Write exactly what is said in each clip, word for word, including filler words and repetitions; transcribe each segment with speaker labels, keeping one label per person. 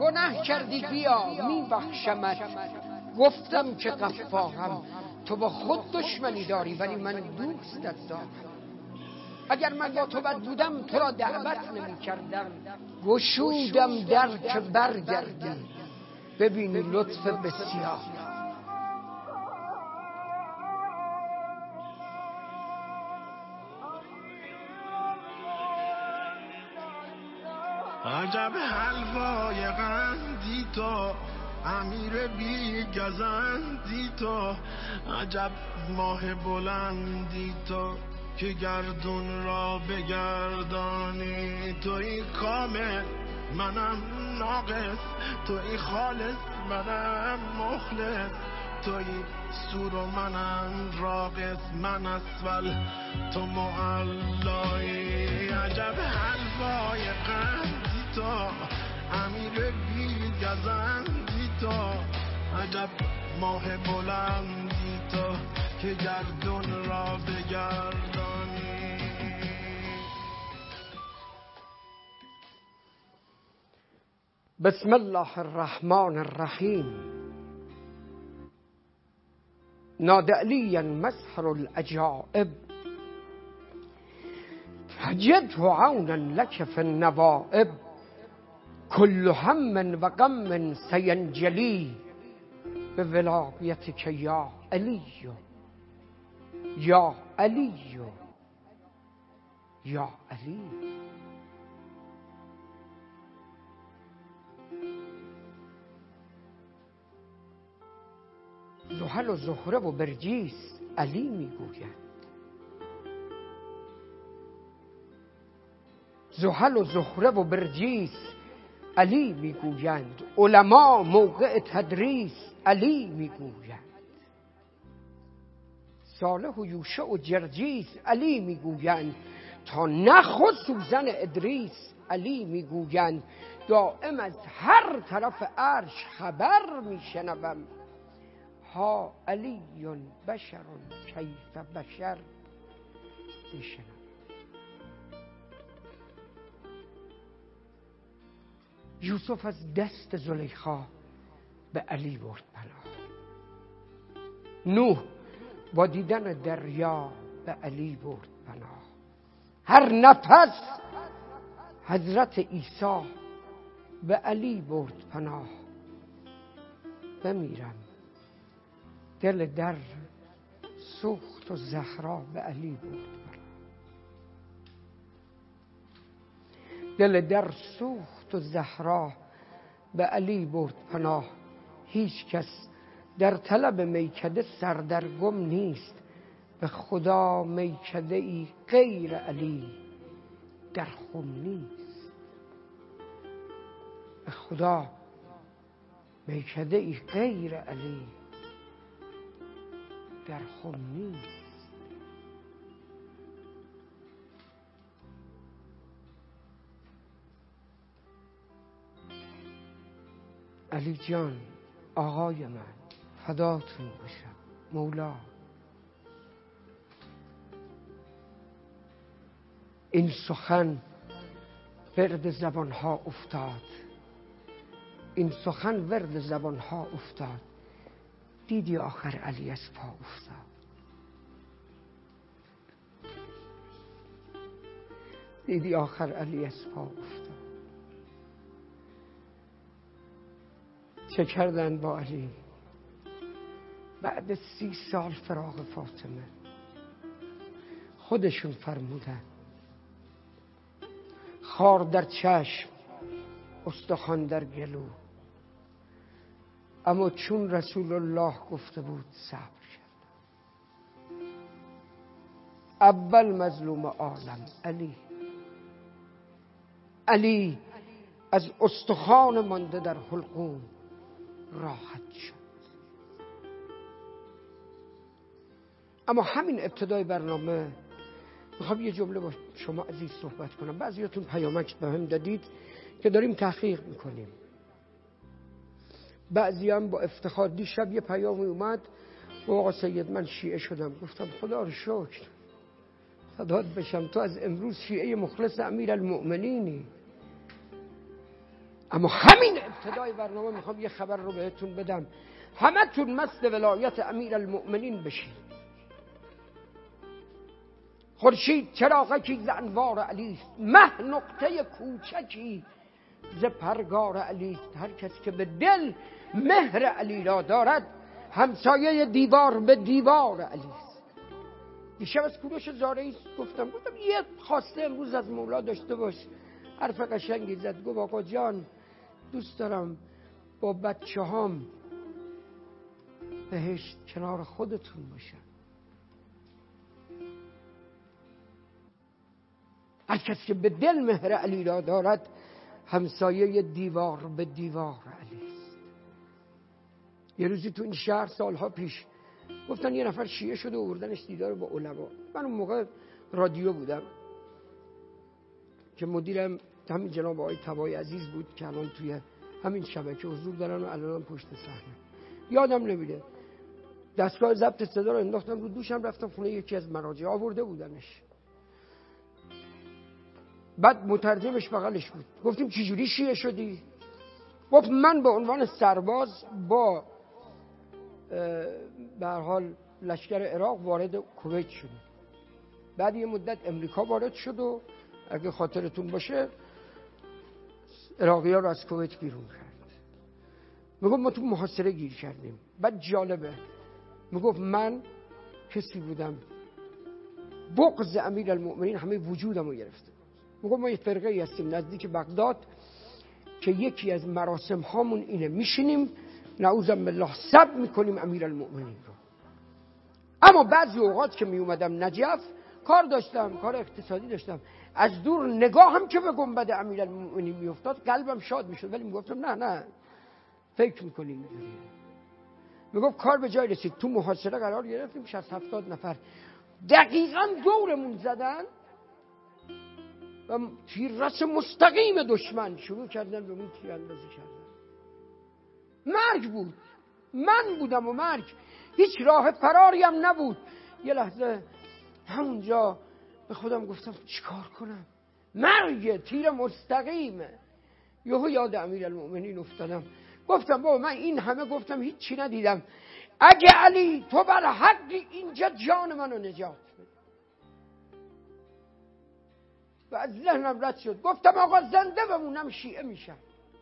Speaker 1: گناه کردی بیا میبخشمت. گفتم که غفارم، تو با خود دشمنی داری ولی من دوستت دارم. اگر من با تو بد بودم تو را دعوت نمی کردم. گشودم در که برگردی ببینی لطف بسیار.
Speaker 2: عجب حلوای قندی تو، امیر بی گزندی تو، عجب ماه بلندی تو که گردون را بگردانی. توی کامل منم ناقص، توی خالص منم مخلص، توی سور و منم راقص، من اسفل تو معلایی. عجب حلوای قندی تو، امیر بی گزندی تو، عجب ماه بلندی تو که گردون را بگردانی.
Speaker 1: بسم الله الرحمن الرحیم. ناد علی مسحر العجائب، تجده عونا لك في النوائب. كل هم و غم سینجلی بولایتک یا علی یا علی یا علی. زحل و زهره و برجیس علی میگوید. زحل و زهره و برجیس علی میگویند. علما موقع تدریس علی میگویند. صالح و یوشع و جرجیس علی میگویند. تا نخ و سوزن ادریس علی میگویند. دائم از هر طرف عرش خبر میشنوم. ها علی بشر کیف بشر میشنوم. یوسف از دست زلیخا به علی برد پناه. نوح با دیدن دریا به علی برد پناه. هر نفس حضرت عیسی به علی برد پناه. بمیرم دل در سوخت و زهرا به علی برد پناه. دل در سوخت و زهرا به علی برد پناه. هیچ کس در طلب میکده سردرگم نیست. به خدا میکده ای غیر علی در خم نیست. به خدا میکده ای غیر علی در خم نیست. علی جان آقای من فداتون بشم مولا. این سخن ورد زبانها افتاد. این سخن ورد زبانها افتاد. دیدی آخر علی از پا افتاد. دیدی آخر علی از پا افتاد. چه کردن با علی بعد سی سال فراق فاطمه؟ خودشون فرمودن خار در چشم استخوان در گلو. اما چون رسول الله گفته بود صبر کرد. اول مظلوم عالم علی. علی از استخوان مانده در حلقوم راحت شد. اما همین ابتدای برنامه میخوام یه جمله با شما عزیز صحبت کنم. بعضیاتون پیامک به هم دادید که داریم تحقیق میکنیم. بعضی هم با افتخار دیشب یه پیامی اومد و آقا سید من شیعه شدم. گفتم خدا رو شکر، فدات بشم، تو از امروز شیعه مخلص امیر المؤمنینی. اما همین ابتدای برنامه میخوام یه خبر رو بهتون بدم، همه تون مست ولایت امیر المؤمنین بشید. خورشید چراغکی ز انوار علیست، مه نقطه کوچکی ز پرگار علیست. هر کس که به دل مهر علی را دارد، همسایه دیوار به دیوار علیست. دیشب از کوروش زارعی گفتم گفتم یه خواسته امروز از مولا داشته باش. حرف قشنگی زد، گفت آقا جان دوست دارم با بچه هام بهشت کنار خودتون باشم. هر کس که به دل مهر علی را دارد، همسایه دیوار به دیوار علی است. یه روزی تو این شهر سالها پیش گفتن یه نفر شیعه شده و بردنش دیدار با علما. من اون موقع رادیو بودم که مدیرم همین جناب آقای طبای عزیز بود که الان توی همین شبکه حضور دارن و الان پشت صحنه. یادم نمیره دستگاه ضبط صدا رو انداختم رو دوشم، رفتم خونه یکی از مراجع، آورده بودنش. بعد مترجمش بغلش بود. گفتیم چجوری شیعه شدی؟ گفت من به عنوان سرباز با به هر حال لشکر عراق وارد کویت شدیم. بعد یه مدت امریکا وارد شد و اگه خاطرتون باشه عراقی‌ها رو از کویت بیرون کرد. میگفت ما تو محاصره گیر کردیم. بعد جالبه میگفت من کسی بودم بغض امیر المؤمنین همه وجودم رو گرفته. میگفت ما یه فرقه ای هستیم نزدیک بغداد که یکی از مراسم هامون اینه، میشینیم نعوذ بالله سب میکنیم امیر المؤمنین رو. اما بعضی اوقات که میومدم نجف کار داشتم، کار اقتصادی داشتم، از دور نگاهم که به گنبد امیر المؤمنین میافتاد قلبم شاد میشد، ولی میگفتم نه نه فکر میکنیم اینجوریه. میگفت کار به جای رسید، تو محاصره قرار گرفتیم، شصت هفتاد نفر دقیقاً دورمون زدن و تیررس مستقیم دشمن شروع کردن به اون تیر اندازی کردن. مرگ بود، من بودم و مرگ، هیچ راه فراری هم نبود. یه لحظه همونجا به خودم گفتم چیکار کنم، مرگ تیر مستقیمه. یهو یاد امیر المؤمنین افتادم، گفتم بابا من این همه گفتم هیچ چی ندیدم، اگه علی تو بر حقی اینجا جان منو نجات بده. و از ذهنم رد شد، گفتم آقا زنده بمونم شیعه میشم.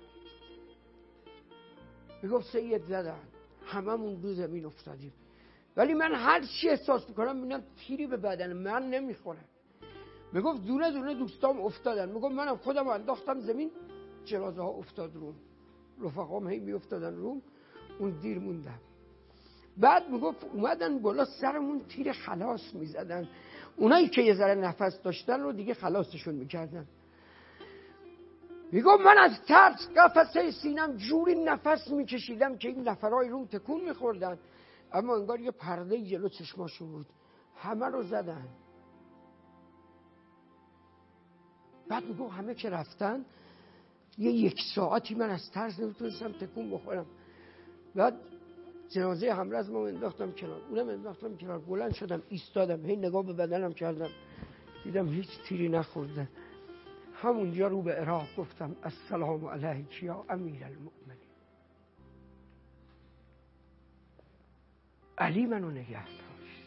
Speaker 1: میگفت سید زدن هممون دو زمین افتادیم، ولی من هر چی احساس میکنم میبینم تیری به بدن من نمیخوره. میگفت دونه دونه دوستام افتادن، میگفت منم خودم انداختم زمین، جنازه ها افتاد روم، رفقام هی میافتادن روم، اون دیر موندم. بعد میگفت اومدن بالا سرمون تیر خلاص میزدن، اونایی که یه ذره نفس داشتن رو دیگه خلاصشون میکردن. میگفت من از ترس قفسه سینم جوری نفس میکشیدم که این نفرای روم تکون میخوردن، اما انگار یه پرده جلو چشماشون بود، همه رو زدن. بعد میگفت همه که رفتن یه یک ساعتی من از ترس نمیتونستم تکون بخورم. بعد جنازه حمله از ما انداختم کنار، اونم انداختم کنار، بلند شدم ایستادم، هی نگاه به بدنم کردم، دیدم هیچ تیری نخورده. همونجا رو به عراق گفتم السلام علیک یا امیر المؤمنین. علی منو نگه داشت.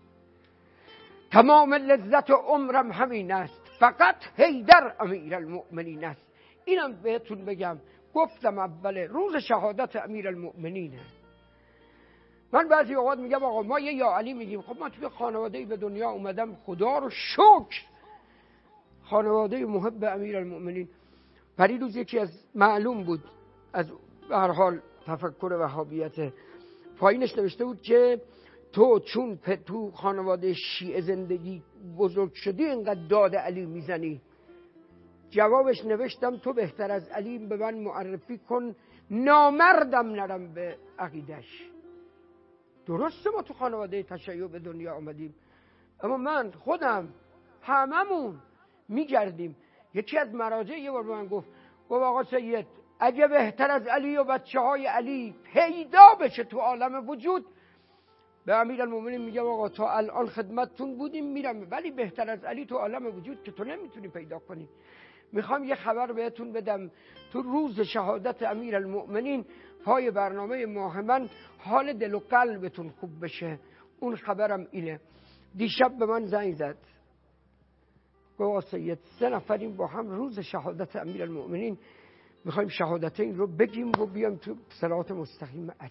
Speaker 1: تمام لذت و عمرم همین است، فقط حیدر امیر المؤمنین است. اینم بهتون بگم، گفتم اول روز شهادت امیر المؤمنینه. من بعضی اوقات میگم آقا ما یه یا علی میگیم، خب ما توی خانواده‌ای به دنیا اومدم، خدا رو شکر خانواده محب امیر المؤمنین. پری روز یکی از معلوم بود از به هر حال تفکر وهابیت، پایینش نوشته بود که تو چون تو خانواده شیعه زندگی بزرگ شدی اینقدر داد علی میزنی. جوابش نوشتم تو بهتر از علی به من معرفی کن، نامردم نرم به عقیدش. درسته ما تو خانواده تشیع به دنیا آمدیم، اما من خودم هممون میگردیم. یکی از مراجع یه بار به من گفت گفت آقا سید اگه بهتر از علی و بچه های علی پیدا بشه تو عالم وجود، به امیر المؤمنین میگم آقا تا الان خدمتتون بودیم میرم، ولی بهتر از علی تو عالم وجود که تو نمیتونی پیدا کنی. میخوام یه خبر بهتون بدم. تو روز شهادت امیرالمؤمنین پای برنامه ماه من حال دل و قلبتون خوب بشه. اون خبرم اینه. دیشب به من زنگ زد گفت سید سه نفریم با هم روز شهادت امیرالمؤمنین میخوایم شهادتین رو بگیم و بیام تو صراط مستقیم علی.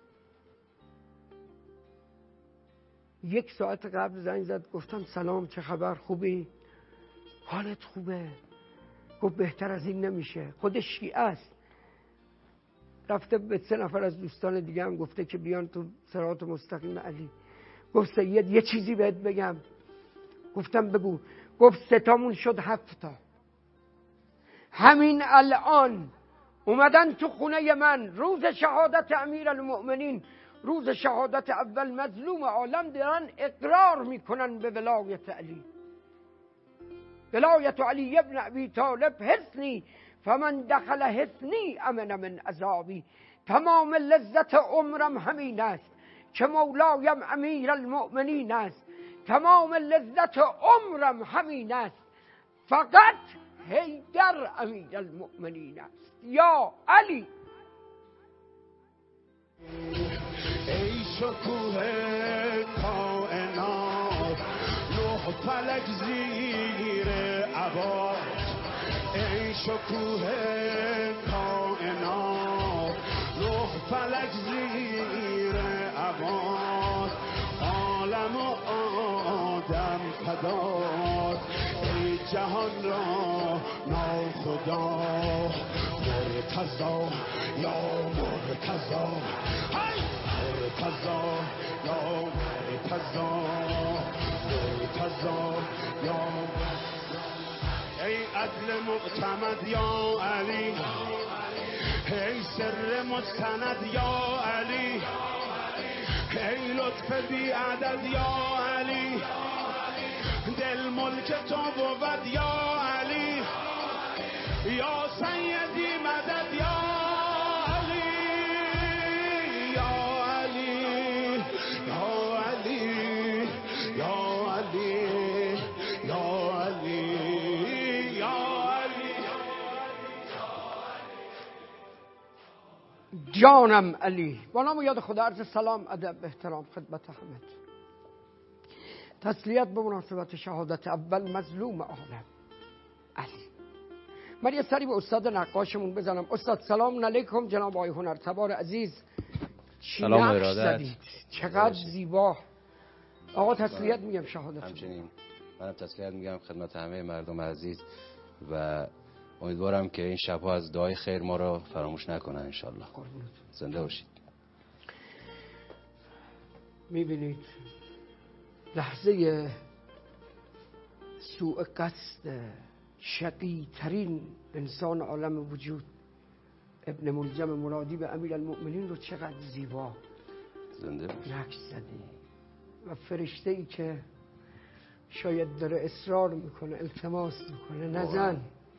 Speaker 1: یک ساعت قبل زنگ زد گفتم سلام چه خبر خوبی؟ حالت خوبه؟ گفت بهتر از این نمیشه. خود شیعه است. رفته به سه نفر از دوستان دیگه هم گفته که بیان تو صراط مستقیم علی. گفت سید یه چیزی بهت بگم. گفتم بگو. گفت ستامون شد هفتا. همین الان اومدن تو خونه من روز شهادت امیرالمؤمنین، روز شهادت اول مظلوم عالم، دارن اقرار میکنن به ولایت علی. ولایت علی ابن ابی طالب حصنی فمن دخل حصنی امن من عذابی. تمام لذت عمرم همین است که مولایم امیرالمؤمنین است. تمام لذت عمرم همین است فقط حیدر امیرالمؤمنین است. یا علی.
Speaker 2: ای شکوه کائنات، نه فلک زیر عباد. ای شکوه کائنات، نه فلک زیر عباد. عالم و آدم فداد، ای جهان را ناخدا. مرتضی یا مرتضی، های مرتضی یا مرتضی، مرتضی یا ای عدل معتمد یا علی، ای سر مستند یا علی، ای لطف بی عدد یا علی، دل ملک تو بود یا علی، یا سیدی مدد یا علی، یا علی، یا علی، یا علی، یا علی، یا علی.
Speaker 1: جانم علی. با نام و یاد خدا عرض سلام ادب احترام خدمت همه. تسلیت به مناسبت شهادت اول مظلوم عالم علی. من یه سری به استاد نقاشمون بزنم. استاد سلام علیکم. جناب آقای هنرتبار عزیز، چی نقش زدید؟ چقدر زیبا. آقا تسلیت میگم شهادت.
Speaker 3: همچنین منم تسلیت میگم خدمت همه مردم عزیز و امیدوارم که این شبها از دعای خیر ما را فراموش نکنن انشالله. زنده باشید.
Speaker 1: میبینید لحظه سوء قصد شقی ترین انسان عالم وجود ابن ملجم مرادی به امیرالمؤمنین رو چقدر زیبا
Speaker 3: زنده باشید
Speaker 1: نقش زدی. و فرشته ای که شاید داره اصرار میکنه التماس میکنه نزن.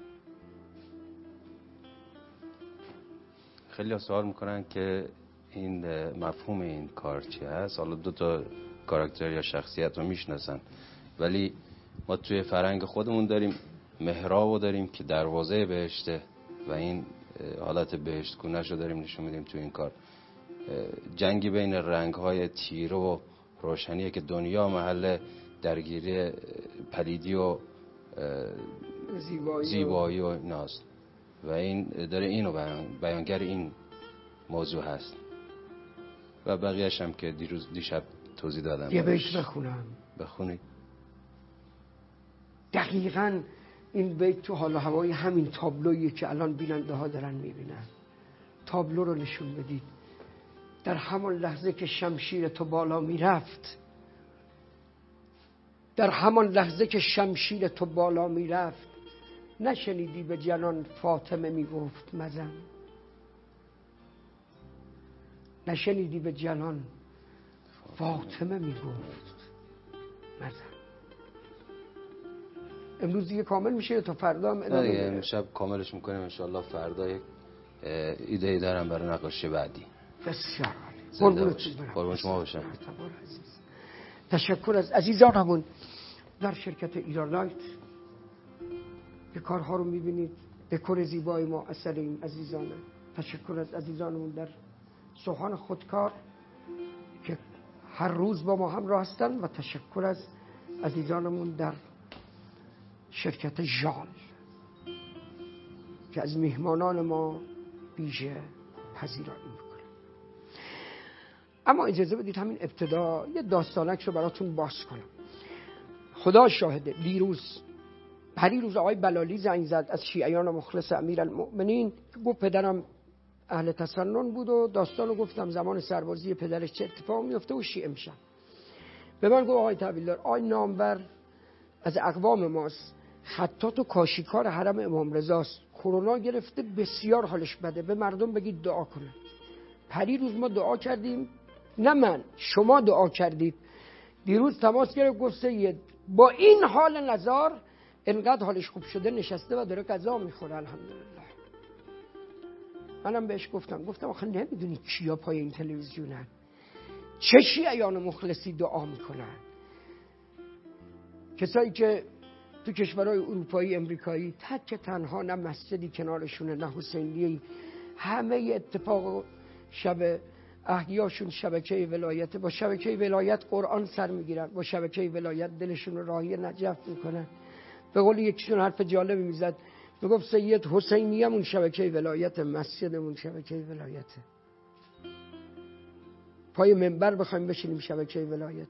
Speaker 3: خیلی ها سوال میکنن که این مفهوم این کار چی هست. حالا دو تا کاراکتر یا شخصیت رو میشناسن، ولی ما توی فرهنگ خودمون داریم محرابو داریم که دروازه بهشته و این حالت بهشت گونه‌ش رو داریم نشون میدیم توی این کار. جنگی بین رنگ‌های تیره و روشنیه که دنیا محل درگیری پلیدی و
Speaker 1: زیبایی,
Speaker 3: زیبایی و ناز و این داره اینو بیان بیانگر این موضوع هست و بقیه‌اش هم که دیروز دیشب توضیح دادم.
Speaker 1: یه بیت بخونم.
Speaker 3: بخونید.
Speaker 1: دقیقاً این بیت تو حال و هوای همین تابلویی که الان بیننده ها دارن میبینن. تابلو رو نشون بدید. در همان لحظه که شمشیر تو بالا میرفت، در همان لحظه که شمشیر تو بالا میرفت، نشنیدی به جنان فاطمه میگفت مزن؟ نشنیدی به جنان فاطمه میگفت مزن؟ امروز دیگه کامل میشه تا فردا هم ادامه
Speaker 3: دیگه امشب کاملش میکنیم انشالله. فردا یک ایده ای دارم برای نقاشی بعدی.
Speaker 1: بسیار
Speaker 3: عالی. قربون شما باشم.
Speaker 1: تشکر از عزیزانمون در شرکت ایران لایت که کارها رو میبینید، دکور زیبای ما اثر این عزیزانه. تشکر از عزیزانمون در سوهان خودکار که هر روز با ما همراه هستن و تشکر از عزیزانمون در شرکت ژال که از میهمانان ما ویژه پذیرایی میکنه. اما اجازه بدید همین ابتدا یه داستانک رو براتون باز کنم. خدا شاهده، دیروز پریروز آقای بلالی زنگ زد از شیعیان مخلص امیرالمؤمنین که گفت پدرم اهل تسنن بود و داستانو گفتم زمان سربازی پدرش چه اتفاق میفته و شیعه میشن. به من گفت آقای تحویلدار، آقای نامور از اقوام ماست، خطاط و کاشیکار حرم امام رضاست، کرونا گرفته، بسیار حالش بده، به مردم بگید دعا کنه. پریروز ما دعا کردیم، نه من، شما دعا کردید. دیروز تماس گرفت گفت سید با این حال نزار انقدر حالش خوب شده نشسته و داره غذا میخوره الحمدلله. منم بهش گفتم گفتم آخه نمیدونی کیا پای این تلویزیونن، چه شیعیان مخلصی دعا میکنن، کسایی که تو کشورهای اروپایی امریکایی تک تنها، نه مسجدی کنارشونه نه حسینیه‌ای، همه اتفاق شب احیاشون شبکه ولایت، با شبکه ولایت قرآن سر میگیرن، با شبکه ولایت دلشون رو راهی نجف میکنن. به قول یکیشون حرف جالبی میزد، میگفت سید حسینیه‌مون شبکه ولایت، مسجدمون شبکه ولایته، پای منبر بخوایم بشینیم شبکه ولایته.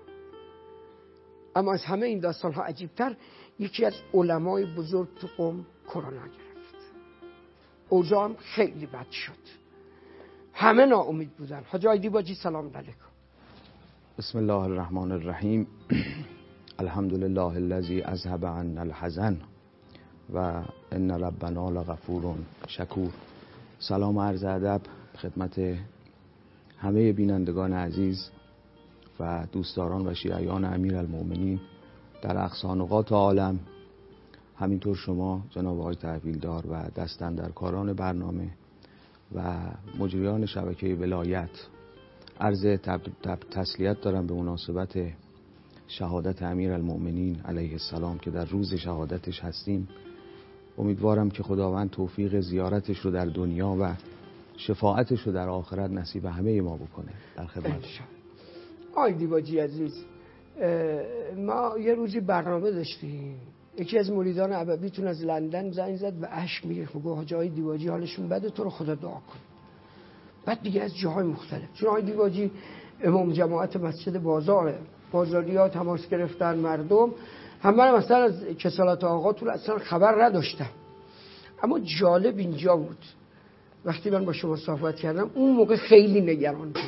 Speaker 1: اما از همه این داستان ها عجیبتر، یکی از علمای بزرگ تو قم کرونا گرفت، اوضاع هم خیلی بد شد، همه ناامید بودن. حاج آقای دیباجی سلام علیکم.
Speaker 4: بسم الله الرحمن الرحیم. الحمد لله الذی اذهب عنا الحزن و ان ربنا لغفور شکور. سلام و عرض ادب خدمت همه بینندگان عزیز و دوستداران و شیعیان امیرالمؤمنین در اقصی نقاط عالم، همینطور شما جناب آقای تحویلدار و دستاندرکاران برنامه و مجریان شبکه ولایت. عرض تب تب تسلیت دارم به مناسبت شهادت امیرالمؤمنین علیه السلام که در روز شهادتش هستیم. امیدوارم که خداوند توفیق زیارتش رو در دنیا و شفاعتش رو در آخرت نصیب همه ما بکنه. در خدمت شما.
Speaker 1: آقای دیباجی عزیز، ما یه روزی برنامه داشتیم، یکی از مریدان ابویتون از لندن زنگ زد و اشک میریخت، میگه حاج آقای دیباجی حالشون بده، تو رو خدا دعا کن. بعد دیگه از جاهای مختلف، چون آقای دیباجی امام جماعت مسجد بازاره، بازاریا تماس گرفتن، مردم همه مثلا از کسالت آقا تو اصلا خبر نداشتم. اما جالب اینجا بود وقتی من با شما صحبت کردم، اون موقع خیلی نگران بود،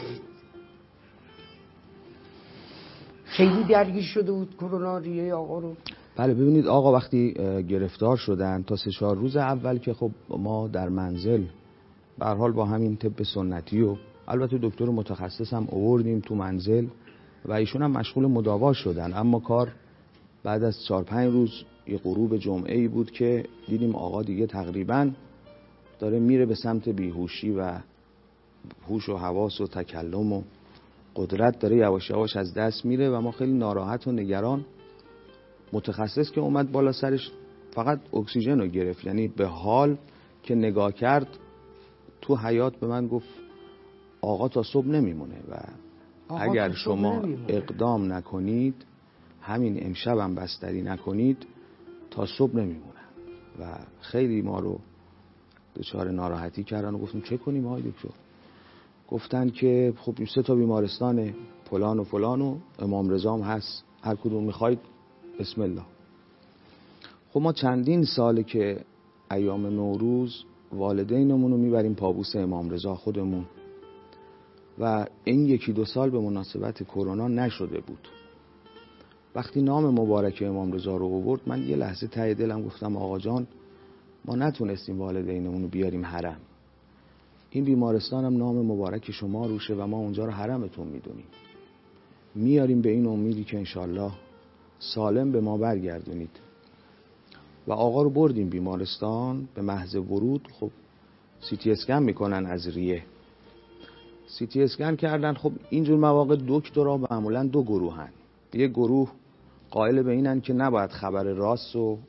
Speaker 1: خیلی درگیر شده بود کرونا ریه آقا رو.
Speaker 4: بله ببینید آقا وقتی گرفتار شدن تا سه چهار روز اول که خب ما در منزل به هر حال با همین طب سنتی و البته دکتر متخصص هم آوردیم تو منزل و ایشون هم مشغول مداوا شدن. اما کار بعد از چهار پنج روز یه غروب جمعه ای بود که دیدیم آقا دیگه تقریبا داره میره به سمت بیهوشی و هوش و حواس و تکلم و قدرت داره یواش یواش از دست میره و ما خیلی ناراحت و نگران. متخصص که اومد بالا سرش فقط اکسیژن رو گرفت، یعنی به حال که نگاه کرد تو حیات به من گفت آقا تا صبح نمیمونه و اگر شما اقدام نکنید، همین امشب هم بستری نکنید، تا صبح نمیمونه. و خیلی ما رو دچار ناراحتی کردن و گفتیم چه کنیم آقای دکتر؟ گفتن که خب سه تا بیمارستان فلان و فلان و امام رضا هم هست، هر کدوم میخواید بسم الله. خب ما چندین ساله که ایام نوروز والدینمون رو میبریم پابوس امام رضا خودمون و این یکی دو سال به مناسبت کرونا نشده بود. وقتی نام مبارک امام رضا رو آورد من یه لحظه ته دلم گفتم آقا جان ما نتونستیم والدینمون رو بیاریم حرم، این بیمارستان هم نام مبارک شما روشه و ما اونجا رو حرمتون میدونیم، میاریم به این امیدی که انشالله سالم به ما برگردونید. و آقا رو بردیم بیمارستان. به محض ورود خب سی تی اسکن میکنن از ریه، سی تی اسکن کردن. خب اینجور مواقع دکترها معمولا دو گروه هن، یه گروه قائل به اینن که نباید خبر راست رو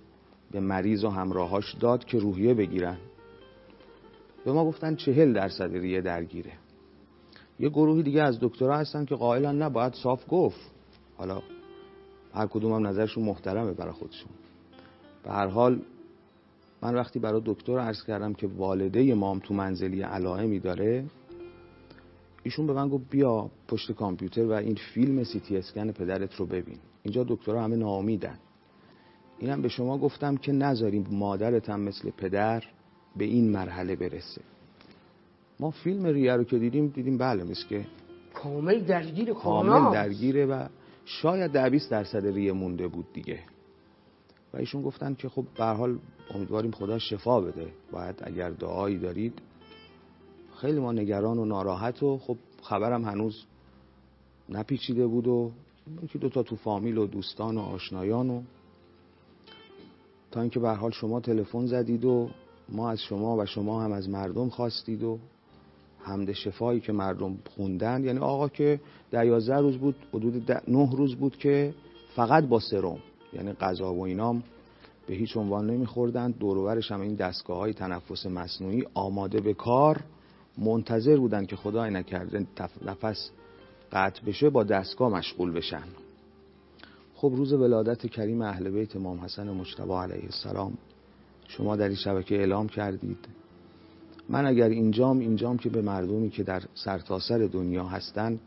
Speaker 4: به مریض و همراهاش داد که روحیه بگیرن. به ما گفتن چهل درصد ریه درگیره. یه گروهی دیگه از دکترها هستن که قائلن نه باید صاف گفت. حالا هر کدوم هم نظرشون محترمه برای خودشون. به هر حال من وقتی برای دکتر عرض کردم که والده مام تو منزلی علائمی داره، ایشون به من گفت بیا پشت کامپیوتر و این فیلم سی تی اسکن پدرت رو ببین. اینجا دکترها همه ناامیدن. اینم به شما گفتم که نذاریم مادرت هم مثل پدر به این مرحله برسه. ما فیلم ریه رو که دیدیم دیدیم بله مثل که
Speaker 1: کامل درگیر کرونا،
Speaker 4: کامل درگیره و شاید ده بیست درصد ریه مونده بود دیگه. و ایشون گفتن که خب به هر حال امیدواریم خدا شفا بده. باید اگر دعایی دارید. خیلی ما نگران و ناراحت و خب خبرم هنوز نپیچیده بود و یکی دوتا تو فامیل و دوستان و آشنایان و تا اینکه به هر حال شما تلفن زدید و ما از شما و شما هم از مردم خواستید و حمد شفایی که مردم خوندن. یعنی آقا که در یازده روز بود، حدود نه روز بود که فقط با سرم، یعنی غذا و اینام به هیچ عنوان نمیخوردن. دور و برش هم این دستگاه های تنفس مصنوعی آماده به کار منتظر بودن که خدای نکرده نفس قطع بشه با دستگاه مشغول بشن. خب روز ولادت کریم اهل بیت امام حسن مجتبی علیه السلام شما در این شبکه اعلام کردید. من اگر اینجام اینجام که به مردمی که در سرتاسر دنیا هستند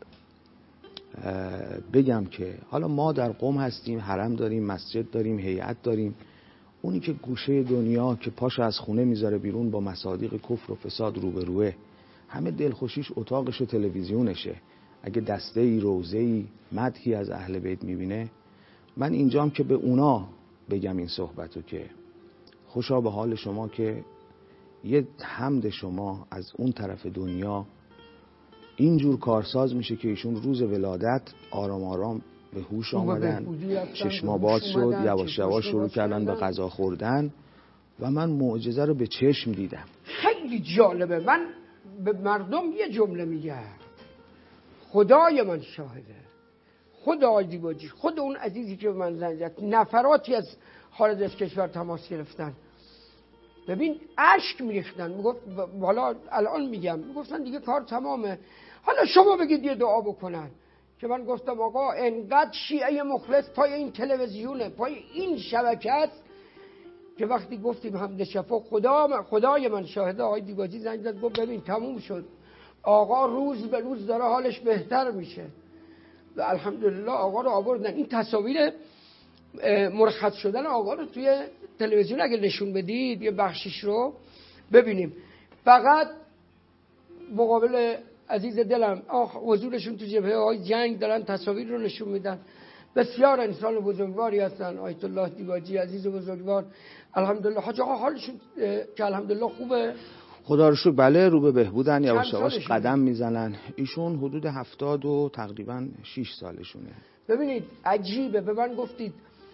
Speaker 4: بگم که حالا ما در قم هستیم، حرم داریم، مسجد داریم، هیئت داریم. اونی که گوشه دنیا که پاشو از خونه میذاره بیرون با مصادیق کفر و فساد روبروه، همه دلخوشیش اتاقش و تلویزیونشه. اگه دسته ای روزه ای مدحی از اهل بیت میبینه، من اینجام که به اونا بگم این صحبتو که خوشا به حال شما که یه حمد شما از اون طرف دنیا اینجور کارساز میشه که ایشون روز ولادت آرام آرام به هوش آمدن، چشما باز شد، یواش یواش شروع کردن به غذا خوردن و من معجزه رو به چشم دیدم.
Speaker 1: خیلی جالبه. من به مردم یه جمله میگم، خدای من شاهده، خدای دیواجی، خود اون عزیزی که به من زنگ زد، نفراتی از خارج از کشور تماس گرفتن، ببین اشک میریختن. میگفت حالا الان میگم، میگفتن دیگه کار تمامه، حالا شما بگید یه دعا بکنن. که من گفتم آقا انقدر شیعه مخلص پای این تلویزیونه، پای این شبکه است که وقتی گفتیم حمد شفا، خدا من خدای من شاهده، آقای دیواجی زنگ زد گفت ببین تموم شد، آقا روز به روز داره حالش بهتر میشه و الحمدلله آقا رو آوردن. این تصاویر مرخص شدن آقا رو توی تلویزیون اگه نشون بدید یه بخشیش رو ببینیم. فقط مقابل عزیز دلم آخ حضورشون تو جبهه های جنگ دارن تصاویر رو نشون میدن. بسیار انسان بزرگواری هستن. آیت الله دیواجی عزیز بزرگوار، الحمدلله حاج آقا حالشون که الحمدلله خوبه،
Speaker 4: خدا رو شکر. بله رو به بهبودن، یواش یواش قدم میزنن. ایشون حدود هفتاد و تقریبا شش سالشونه.
Speaker 1: ببینید عجیبه. به من گفتید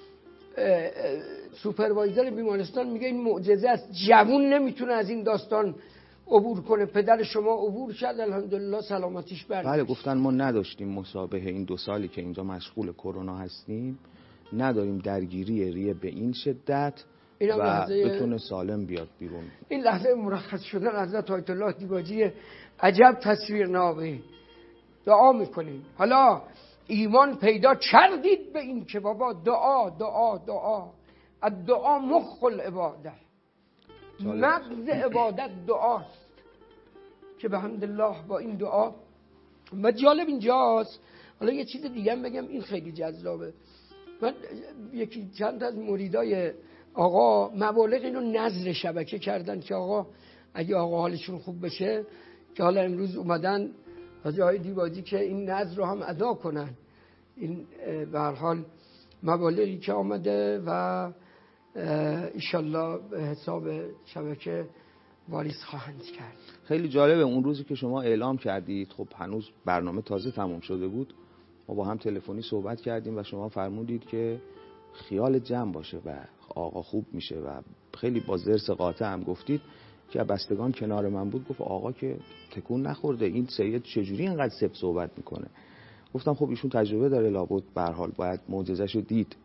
Speaker 1: سوپروایزر بیمارستان میگه این معجزه است، جوون نمیتونه از این داستان عبور کنه. پدر شما عبور شد الحمدلله سلامتیش برگشت.
Speaker 4: بله گفتن ما نداشتیم مشابه این دو سالی که اینجا مشغول کرونا هستیم، نداریم درگیری ریه به این شدت و بتونه سالم بیاد بیرون.
Speaker 1: این لحظه مرخص شدن حضرت آیت الله دیواجی عجب تصویرنامه. دعا میکنیم حالا ایمان پیدا کردید به این که بابا دعا دعا دعا الدعا مخ العباده، مغز عبادت دعاست که به حمدالله با این دعا. و جالب اینجاست، حالا یه چیز دیگه هم بگم، این خیلی جذابه. من یکی چند از مریدای آقا مبالغ اینو نظر شبکه کردن که آقا اگه آقا حالشون خوب بشه که حالا امروز اومدن حاجی های دیواجی که این نظر رو هم ادا کنن. این به هر حال مبالغی که آمده و انشالله به حساب شبکه واریز خواهند کرد.
Speaker 4: خیلی جالبه اون روزی که شما اعلام کردید، خب هنوز برنامه تازه تموم شده بود، ما با هم تلفنی صحبت کردیم و شما فرمودید که خیال جمع باشه و آقا خوب میشه و خیلی با ضرس قاطع هم گفتید که بستگان کنار من بود، گفت آقا که تکون نخورده، این سید چجوری اینقدر سب صحبت میکنه. گفتم خب ایشون تجربه داره، لابد به هر حال باید معجزه‌شو دید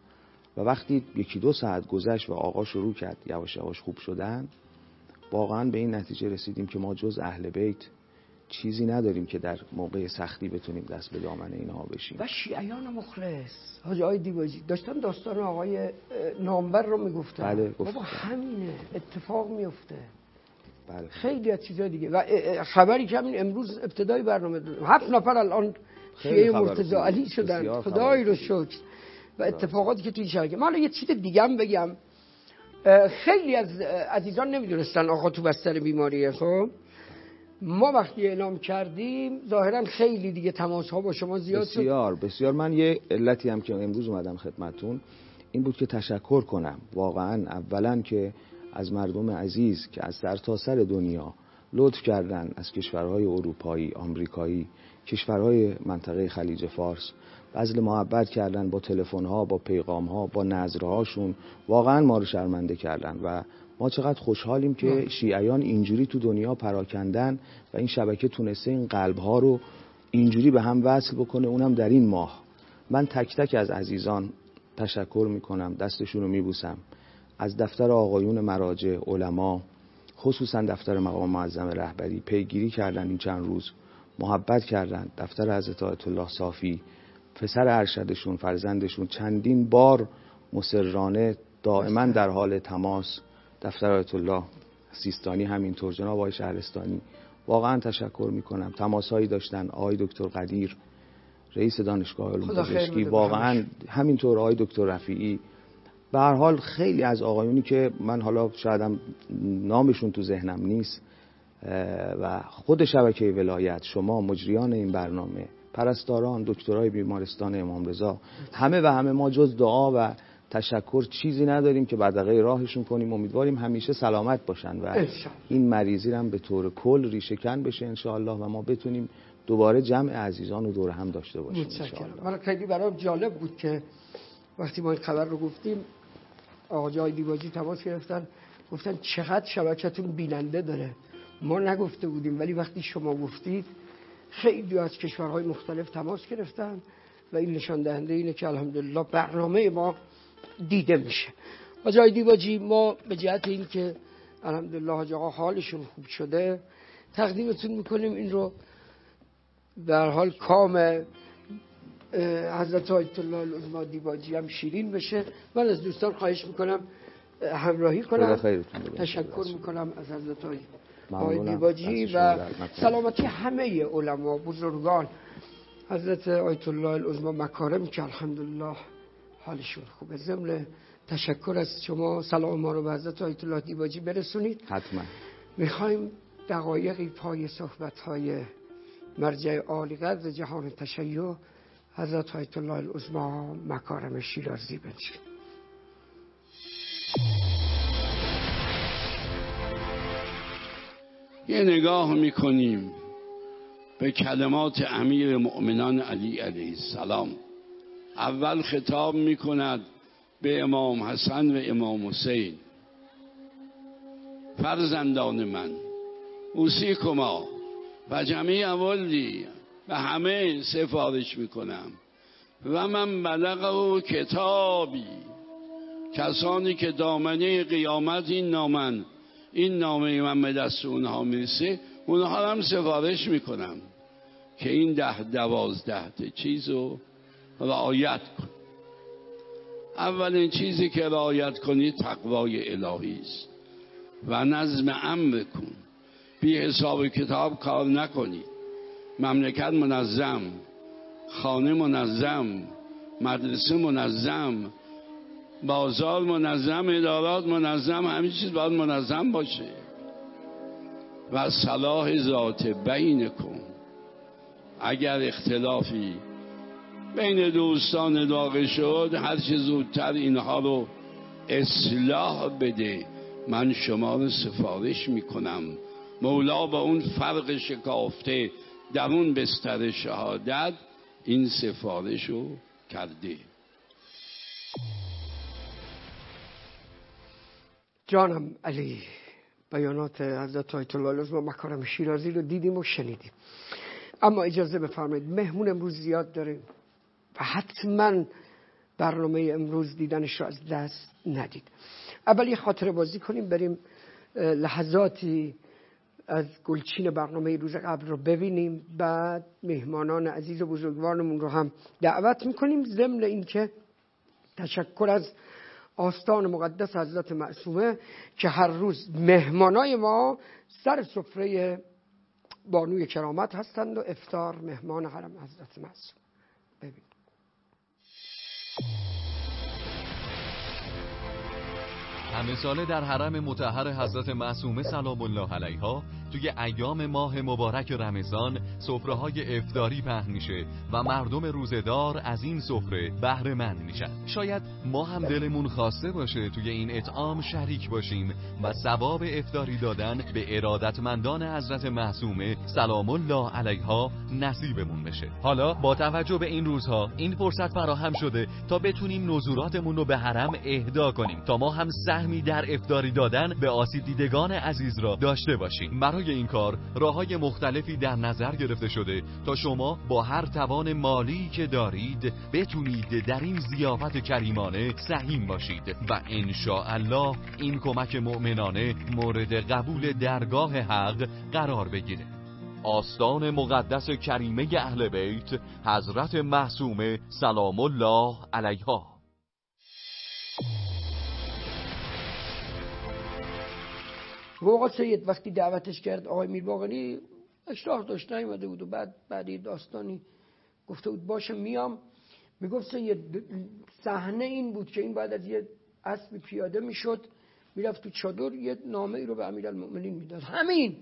Speaker 4: و وقتی یکی دو ساعت گذشت و آقا شروع کرد یواش یواش خوب شدن، واقعا به این نتیجه رسیدیم که ما جز اهل بیت چیزی نداریم که در موقع سختی بتونیم دست به دامن اینها بشیم.
Speaker 1: و شیعیان مخلص حاج آقای دیباجی داشتن داستان آقای نامور رو میگفتن.
Speaker 4: بله
Speaker 1: بابا
Speaker 4: گفتم.
Speaker 1: همینه، اتفاق میفته.
Speaker 4: بله.
Speaker 1: خیلی از چیزای دیگه. و خبری که همین امروز ابتدای برنامه دادم، هفت نفر الان شیعه مرتضی علی شدن، خدای رو شکر. و اتفاقاتی که توی شبکه. ما یه چیز دیگه هم بگم، خیلی از عزیزان نمیدونستن آقا تو بستر بیماریه. خب ما وقتی اعلام کردیم ظاهرا خیلی دیگه تماس ها با شما زیاد شد.
Speaker 4: بسیار بسیار. من یه علتی هم که امروز اومدم خدمتون این بود که تشکر کنم واقعا اولا که از مردم عزیز که از سرتاسر سر دنیا لطف کردن، از کشورهای اروپایی، آمریکایی، کشورهای منطقه خلیج فارس بذل محبت کردن با تلفن‌ها، با پیغام‌ها، با نظرهاشون، واقعا ما رو شرمنده کردن و ما چقدر خوشحالیم که شیعیان اینجوری تو دنیا پراکندن و این شبکه تونسته این قلب‌ها رو اینجوری به هم وصل بکنه، اونم در این ماه. من تک تک از عزیزان تشکر میکنم، دستشون رو میبوسم. از دفتر آقایون مراجع، علما، خصوصا دفتر مقام معظم رهبری پیگیری کردن این چند روز، محبت کردن. دفتر حضرت آیت الله صافی، پسر ارشدشون، فرزندشون چندین بار مصرانه دائما در حال تماس. دفتر آیت الله سیستانی همینطور، جناب آقای شهرستانی واقعا تشکر میکنم. تماسهایی داشتن آقای دکتر قدیر رئیس دانشگاه علوم پزشکی، واقعا همینطور آقای دکتر رفیعی. به هر حال خیلی از آقایونی که من حالا شایدم نامشون تو ذهنم نیست و خود شبکه ولایت، شما مجریان این برنامه، پرستاران، دکترای بیمارستان امام رضا، همه و همه ما جز دعا و تشکر چیزی نداریم که بدقه راهشون کنیم. امیدواریم همیشه سلامت باشن و این مریضی هم به طور کل ریشه کن بشه انشاءالله و ما بتونیم دوباره جمع عزیزان رو دور هم داشته باشیم انشاءالله.
Speaker 1: من خیلی برام جالب بود که وقتی ما این خبر رو گفتیم آقا جای دیباجی تماس گرفتن، گفتن چقدر شبکتون بیننده داره. ما نگفته بودیم ولی وقتی شما گفتید خیلی از کشورهای مختلف تماس گرفتن و این نشان دهنده اینه که الحمدلله برنامه ما دیده میشه. آقا جای دیباجی ما به جهت این که الحمدلله حاج آقا حالشون خوب شده تقدیمتون میکنیم این رو در حال کام حضرت آیت الله العظمی دیباجی هم شیرین بشه. من از دوستان خواهش میکنم همراهی کنم، تشکر میکنم از حضرت آقای دیباجی و سلامتی همه علما بزرگان حضرت آیت الله العظمی مکارم که الحمدلله حالشون خوبه. ضمن تشکر از شما سلام ما رو به حضرت آیت الله دیباجی برسونید.
Speaker 4: حتما.
Speaker 1: میخوایم دقایقی پای صحبت‌های مرجع عالی قدر جهان تشیع حضرت آیت الله العظمی مکارم شیرازی بنشیم.
Speaker 5: یه نگاه میکنیم به کلمات امیر مؤمنان علی علیه السلام. اول خطاب میکند به امام حسن و امام حسین: فرزندان من، اوصیکما و جمیع ولدی، به همه سفارش میکنم و من بلغه کتابی، کسانی که دامنه قیامت این نامن این نامه من به دست اونها میرسه، اونها هم سفارش میکنم که این ده دوازده چیز رو رعایت کن. اولین چیزی که رعایت کنی تقوای الهی است و نظم امر کن. بی حساب کتاب کار نکنی. مملکت منظم، خانه منظم، مدرسه منظم، بازار منظم، ادارات منظم، همه چیز باید منظم باشه. و صلاح ذات بین کن. اگر اختلافی بین دوستان واقع شد، هر چه زودتر اینها رو اصلاح بده. من شما رو سفارش میکنم. مولا با اون فرق شکافته در اون بستر شهادت این سفارش رو کرده.
Speaker 1: جانم علی، بیانات حضرت آیت الله العظمی مکارم شیرازی رو دیدیم و شنیدیم، اما اجازه بفرمایید مهمون امروز زیاد داریم و حتما برنامه امروز دیدنش رو از دست ندید. اول یه خاطره بازی کنیم، بریم لحظاتی از گلچین برنامه روز قبل رو ببینیم، بعد مهمانان عزیز و بزرگوارمون رو هم دعوت میکنیم، ضمن اینکه تشکر از آستان مقدس حضرت معصومه که هر روز مهمانای ما سر سفره بانوی کرامت هستند و افطار مهمان حرم حضرت معصوم. ببین
Speaker 6: همه ساله در حرم مطهر حضرت معصومه سلام الله علیها توی ایام ماه مبارک رمضان سفره‌های افطاری پهن میشه و مردم روزه‌دار از این سفره بهره مند میشن. شاید ما هم دلمون خواسته باشه توی این اطعام شریک باشیم و ثواب افطاری دادن به ارادتمندان حضرت معصومه سلام الله علیها نصیبمون بشه. حالا با توجه به این روزها این فرصت فراهم شده تا بتونیم نذوراتمون رو به حرم اهدا کنیم تا ما هم سهمی در افطاری دادن به آسیب دیدگان عزیز را داشته باشیم. برای این کار راه‌های مختلفی در نظر گرفته شده تا شما با هر توان مالی که دارید بتونید در این ضیافت کریمانه سهیم باشید و ان شاء الله این کمک مؤمنانه مورد قبول درگاه حق قرار بگیره. آستان مقدس کریمه اهل بیت حضرت معصومه سلام الله علیها.
Speaker 1: آقا سید وقتی دعوتش کرد آقای میرباقری اشتراک داشت نیومده بود و بعد بعدی داستانی گفته بود باشه میام، میگفت سید صحنه این بود که این بعد از یه اسب پیاده میشد میرفت تو چادر یه نامه ای رو به امیرالمؤمنین میداد، همین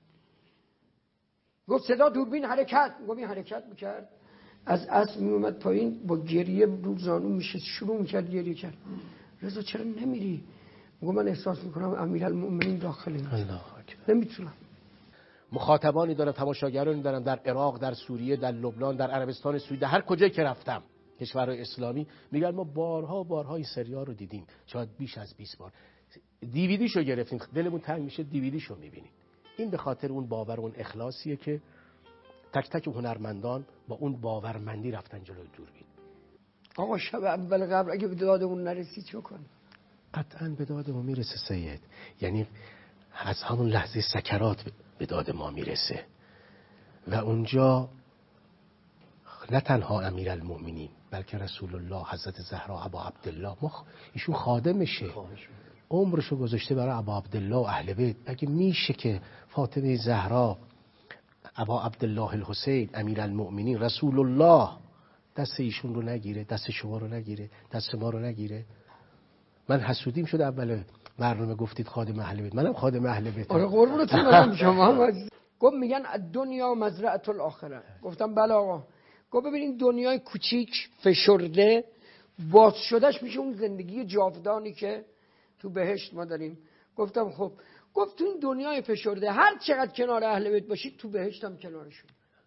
Speaker 1: گفت صدا دوربین حرکت، گفت این حرکت میکرد، از اسب میومد پایین با گریه رو زانو میشه شروع میکرد گریه کرد. رضا چرا نمیری؟ میگم من احساس میکنم امیرالمؤمنین داخل اینجا، نمیتونم.
Speaker 7: مخاطبانی دارم، تماشاگرانی دارم در عراق، در سوریه، در لبنان، در عربستان سعودی، در هر کجایی که رفتم کشورهای اسلامی میگن ما بارها بارها این سریال رو دیدیم، شاید بیش از بیست بار دیویدیشو گرفتیم، دلمون تنگ میشه دیویدیشو میبینیم. این به خاطر اون باور و اون اخلاصیه که تک تک هنرمندان با اون باورمندی رفتن جلوی دوربین.
Speaker 1: آقا شب اول قبل اگه به دادمون نرسید چه کنیم؟
Speaker 7: قطعاً به داد ما میرسه سید، یعنی از همون لحظه سکرات به داد ما میرسه و اونجا نه تنها امیرالمؤمنین بلکه رسول الله حضرت زهرا ابا عبدالله، ما ایشون خادمشه، عمرشو گذاشته برای ابا عبدالله و اهل بیت. اگه میشه که فاطمه زهرا، ابا عبدالله الحسین، امیرالمؤمنین، رسول الله دست ایشون رو نگیره، دست شما رو نگیره، دست ما رو نگیره. من حسودیم شده اول برنامه گفتید خادم اهل بیت، منم خادم اهل بیت.
Speaker 1: آره قربونتون برم شما. گفت میگن دنیا مزرعه الاخره، گفتم بله آقا. گفت ببینید دنیای کوچیک فشرده باز شدهش میشه اون زندگی جاودانی که تو بهشت ما داریم. گفتم خب. گفت تو این دنیای فشرده هر چقدر کنار اهل بیت باشید تو بهشت هم کنارشون.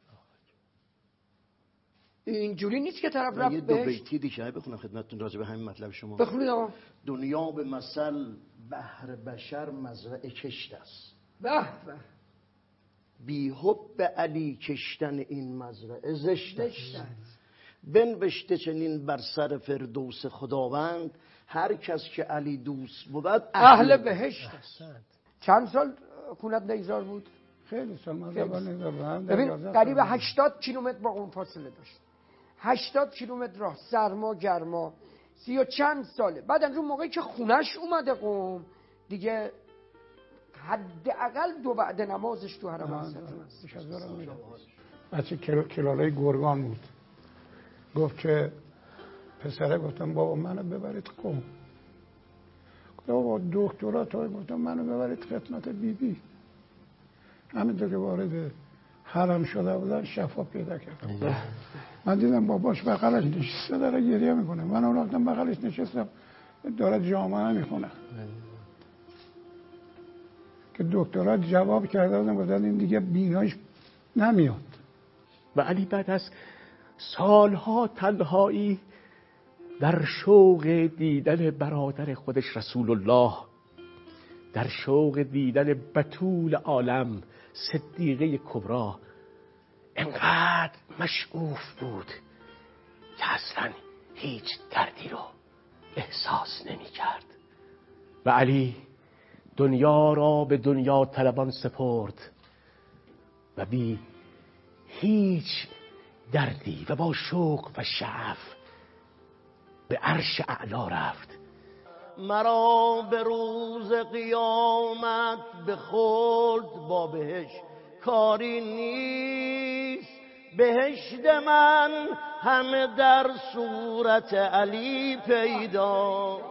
Speaker 1: اینجوری نیست که طرف رفت
Speaker 8: یه
Speaker 1: بهشت.
Speaker 8: دو بیتی دیگه بخونم خدمتتون راجع به همین مطلب شما.
Speaker 1: بخونید آقا.
Speaker 8: دنیا به مثل بحر بشر مزرعه کشت است،
Speaker 1: به به،
Speaker 8: بی حب علی کشتن این مزرعه زشت است. بنوشته چنین بر سر فردوس خداوند، هر کس که علی دوست بود
Speaker 1: اهل بهشت است. چند سال کونت نیزار بود؟
Speaker 9: خیلی سال من زبان نیزار بودم.
Speaker 1: ببین قریب هشتاد کیلومتر با اون فاصله داشت، هشتاد کیلومتر راه، سرما گرما، سی و چند ساله. بعد از اون موقعی که خونش اومده قم دیگه حداقل دو بعد نمازش تو حرم است.
Speaker 9: بچه کلاله گرگان بود، گفت که پسره، گفتم بابا منو ببرید قم. گفت بابا دکترا تو، گفتم منو ببرید خدمت بی بی. همینطور که وارد حرم شده بودن شفا پیدا کردم. من دیدم باباش بغلش نشسته داره گریه میکنه، من اون رفتم بغلش نشستم داره جامعه میخونه که دکترها جواب کرده بودن گفتن این دیگه بینایش نمیاد.
Speaker 7: و علی بعد از سالها تنهایی در شوق دیدن برادر خودش رسول الله، در شوق دیدن بتول عالم صدیقه کبرا، انقدر مشعوف بود که اصلا هیچ دردی رو احساس نمی کرد و علی دنیا را به دنیا طلبان سپرد و بی هیچ دردی و با شوق و شعف به عرش اعلا رفت.
Speaker 8: مرا به روز قیامت به خلد با بهشت کاری نیست، بهشت من همه در صورت علی پیداست.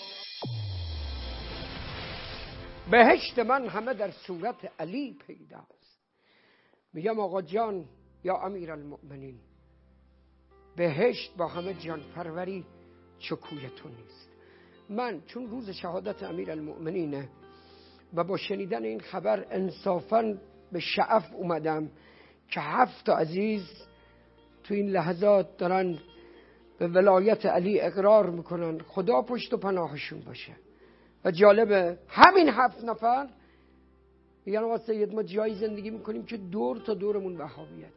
Speaker 1: بهشت من همه در صورت علی پیداست. میگم آقا جان یا امیر المؤمنین، بهشت با همه جان پروری چکوی تو نیست. من چون روز شهادت امیر المؤمنینه و با شنیدن این خبر انصافاً به شعف اومدم که هفت عزیز تو این لحظات دارن به ولایت علی اقرار میکنن، خدا پشت و پناهشون باشه. و جالبه همین هفت نفر میگن آقا سید ما جایی زندگی میکنیم که دور تا دورمون وهابیت.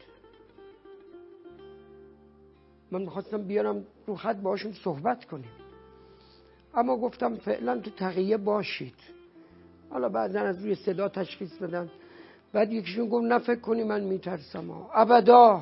Speaker 1: من میخواستم بیارم رو خط باشون صحبت کنیم، اما گفتم فعلا تو تقیه باشید، حالا بعضا از روی صدا تشخیص بدن. بعد یکیشون گفت نه فکر کنی من میترسم ها. ابدا،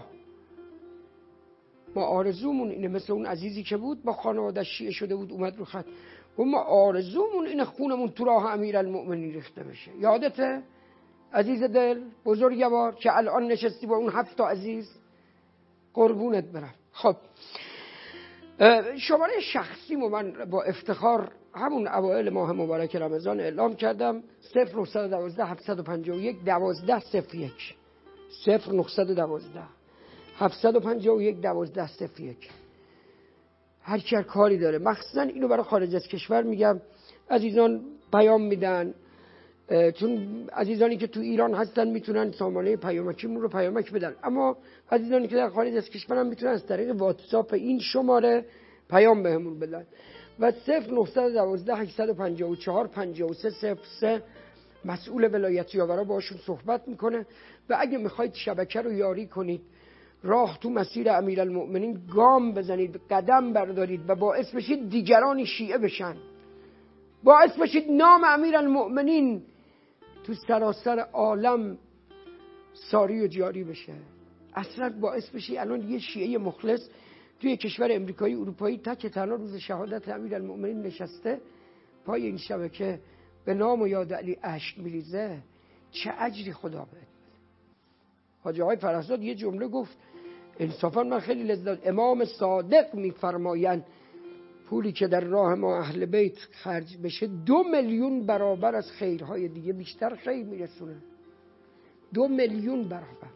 Speaker 1: ما آرزومون اینه، مثل اون عزیزی که بود با خانواده شیعه شده بود اومد رو خط گفت ما آرزومون اینه خونمون تو راه امیر المؤمنین ریخته بشه. یادته عزیز دل بزرگوار که الان نشستی با اون هفت تا عزیز؟ قربونت برم. خب شماره شخصیمو من با افتخار همون اوائل ماه مبارک رمضان اعلام کردم: صفر نهصد و دوازده هفتصد و پنجاه و یک دوازده صفر یک صفر نهصد و دوازده هفتصد و پنجاه و یک دوازده صفر یک. هر کی هر کاری داره، مخصوصا اینو برای خارج از کشور میگم، عزیزان پیام میدن، چون عزیزانی که تو ایران هستن میتونن سامانه پیامکیمون رو پیامک بدن، اما عزیزانی که در خارج از کشور هم میتونن از طریق واتساپ این شماره پیام بهمون بدن و صفر نهصد و دوازده هشتصد و پنجاه و چهار پنجاه و سه صفر سه مسئول ولایت یاورا باشون صحبت میکنه. و اگه میخواید شبکه رو یاری کنید، راه تو مسیر امیرالمؤمنین گام بزنید، قدم بردارید و باعث بشید دیگرانی شیعه بشن، باعث بشید نام امیرالمؤمنین تو سراسر عالم ساری و جاری بشه، اصلا باعث بشی الان یه شیعه مخلص توی کشور امریکایی اروپایی تک تنها روز شهادت امیرالمؤمنین نشسته پای این شبکه به نام و یاد علی اشک میریزه، چه اجری خدا بده. حاجی آقای فرهزاد یه جمله گفت انصافا من خیلی لذت، امام صادق میفرمایند پولی که در راه ما اهل بیت خرج بشه دو میلیون برابر از خیرهای دیگه بیشتر خیر میرسونه. دو میلیون برابر.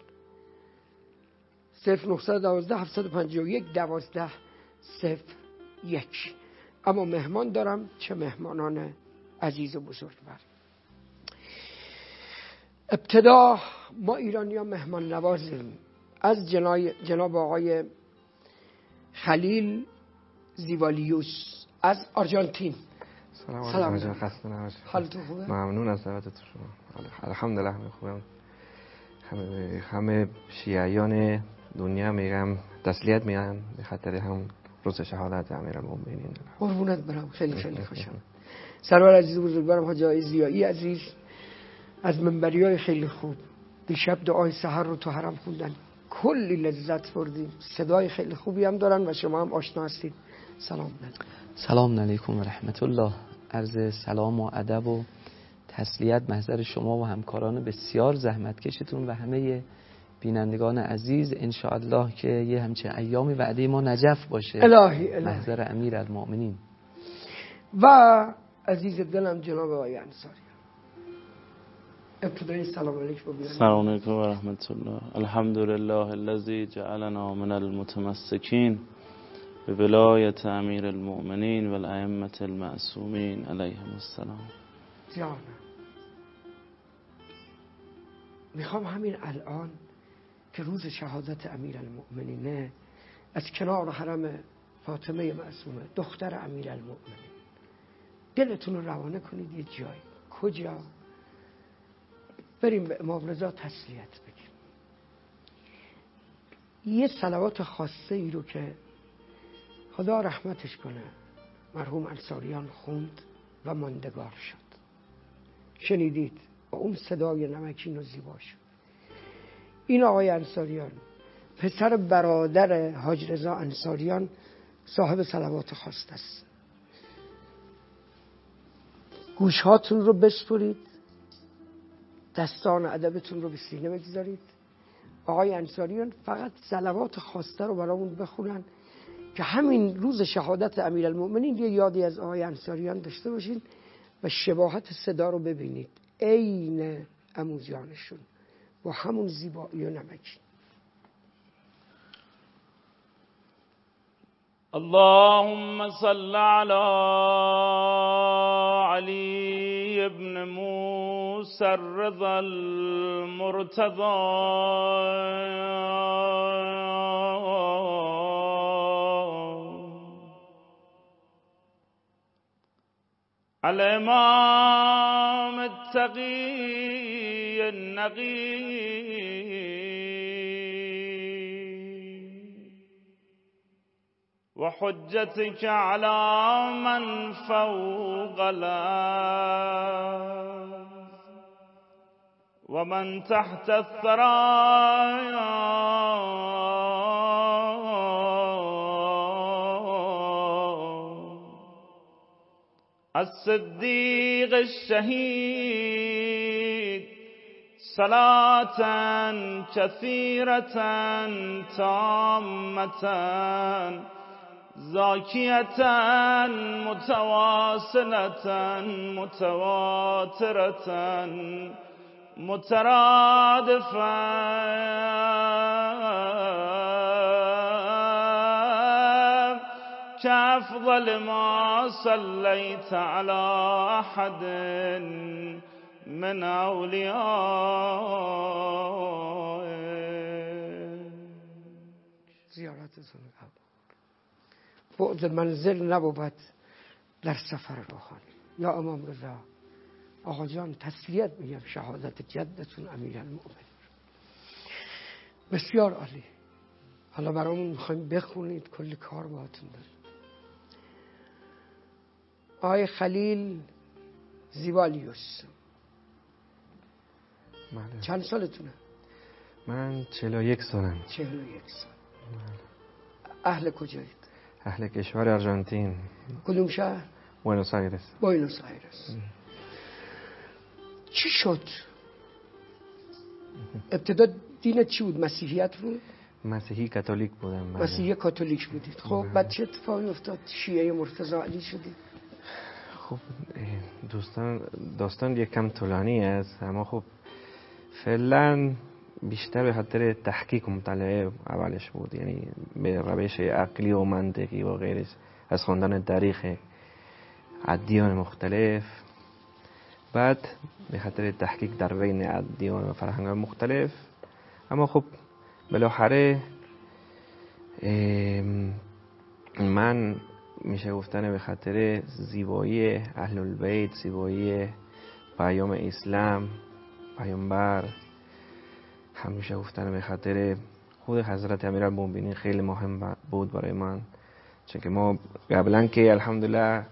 Speaker 1: صفر نهصد و دوازده هفتصد و پنجاه و یک دوازده صفر یک. اما مهمان دارم، چه مهمانان عزیز و بزرگوار. ابتدا ما ایرانی ها مهمان نوازیم. از جناب آقای خلیل زیوالیوس از آرژانتین.
Speaker 10: سلام
Speaker 1: سلام
Speaker 10: علیکم. خسته نباشید.
Speaker 1: حالتون خوبه؟
Speaker 10: ممنون از دعوتتون شما. الحمدلله همه خوبم. همه همه شیعیان دنیا میگم تسلیت میگن به خاطر هم روز شهادت امیرالمؤمنین.
Speaker 1: قربونت برم، خیلی خیلی خوشم. سرور عزیز و بزرگوارم حاجی آقای ضیایی عزیز از منبریای خیلی خوب دیشب دعای سحر رو تو حرم خوندن، کلی لذت بردیم، صدای خیلی خوبی هم دارن و شما هم آشنا هستید. سلام علیکم.
Speaker 11: سلام علیکم و رحمت الله. عرض سلام و ادب و تسلیت محضر شما و همکاران بسیار زحمتکشتون و همه بینندگان عزیز. انشاءالله که یه همچه ایامی وعده ما نجف باشه.
Speaker 1: الهی الهی.
Speaker 11: محضر امیرالمؤمنین
Speaker 1: و عزیز دلم جناب آقای انصاری. ابتدای سلام علیکم بگیرم.
Speaker 12: سلام علیکم و رحمت الله. الحمدلله الذی جعلنا من المتمسکین به ولایت امیر المؤمنین و الائمه المعصومین علیهم السلام.
Speaker 1: جانم میخوام همین الان که روز شهادت امیر المؤمنینه از کنار حرم فاطمه معصومه دختر امیر المؤمنین دلتون رو روانه کنید یه جایی. کجا؟ بریم به امام رضا تسلیت بگیم. یه صلوات خاصه ای رو که خدا رحمتش کنه، مرحوم انصاریان خوند و ماندگار شد. شنیدید با اون صدای نمکین و زیبا شد. این آقای انصاریان پسر برادر حاج رضا انصاریان صاحب صلوات خواسته است. گوشهاتون رو بسپرید، دستان ادبتون رو به سینه بگذارید. آقای انصاریان فقط صلوات خواسته رو برامون بخونن که همین روز شهادت امیرالمؤمنین یه یادی از آقای انصاریان داشته باشین و شباهت صدا رو ببینید، عین عموزیانشون با همون زیبایی و نمکی.
Speaker 12: اللهم صل على علي بن موسى الرضا المرتضى الإمام التقي النقي وحجتك على من فوق الأرض ومن تحت الثرى الصديق الشهيد صلاة كثيرة تامة زاكية متواصلة متواترة مترادفة كأفضل ما صليت على أحد من أوليائك.
Speaker 1: زیارتتون بعد منزل نبود در سفر روحانی. یا امام رضا آقا جان تسلیت میگم شهادت جدتون امیرالمؤمنین بسیار عالی. حالا برامون میخوایم بخونید، کلی کار باهاتون داریم. آقای خلیل زیبالیوس
Speaker 10: بله.
Speaker 1: چند سالتونه؟
Speaker 10: من چهل و یک سالم.
Speaker 1: چهل و یک سال. اهل کجایید؟
Speaker 10: اهل کشور آرژانتین.
Speaker 1: کدوم شهر؟
Speaker 10: بوئنوس آیرس.
Speaker 1: بوئنوس آیرس. چی شد؟ ابتدا دینت چی بود؟ مسیحیت بود؟
Speaker 10: مسیحی کاتولیک بودم.
Speaker 1: مسیحی کاتولیک بودید. خب بعد چه اتفاقی افتاد؟ شیعه مرتضی علی شدید؟
Speaker 10: خب دوستان داستان یک کم طولانی است، اما خب فعلا بیشتر به خاطر تحقیق و مطالعه اولش بود، یعنی به روش عقلی و منطقی و غیرش از خواندن تاریخ ادیان مختلف. بعد به خاطر تحقیق در بین ادیان و فرهنگ‌های مختلف. اما خب بالاخره من میشه گفتن به خاطر زیبایی اهل البیت، زیبایی پیام اسلام، پیامبر، همیشه گفتن به خاطر خود حضرت امیرالمؤمنین خیلی مهم بود برای من، چون که ما قبلا که الحمدلله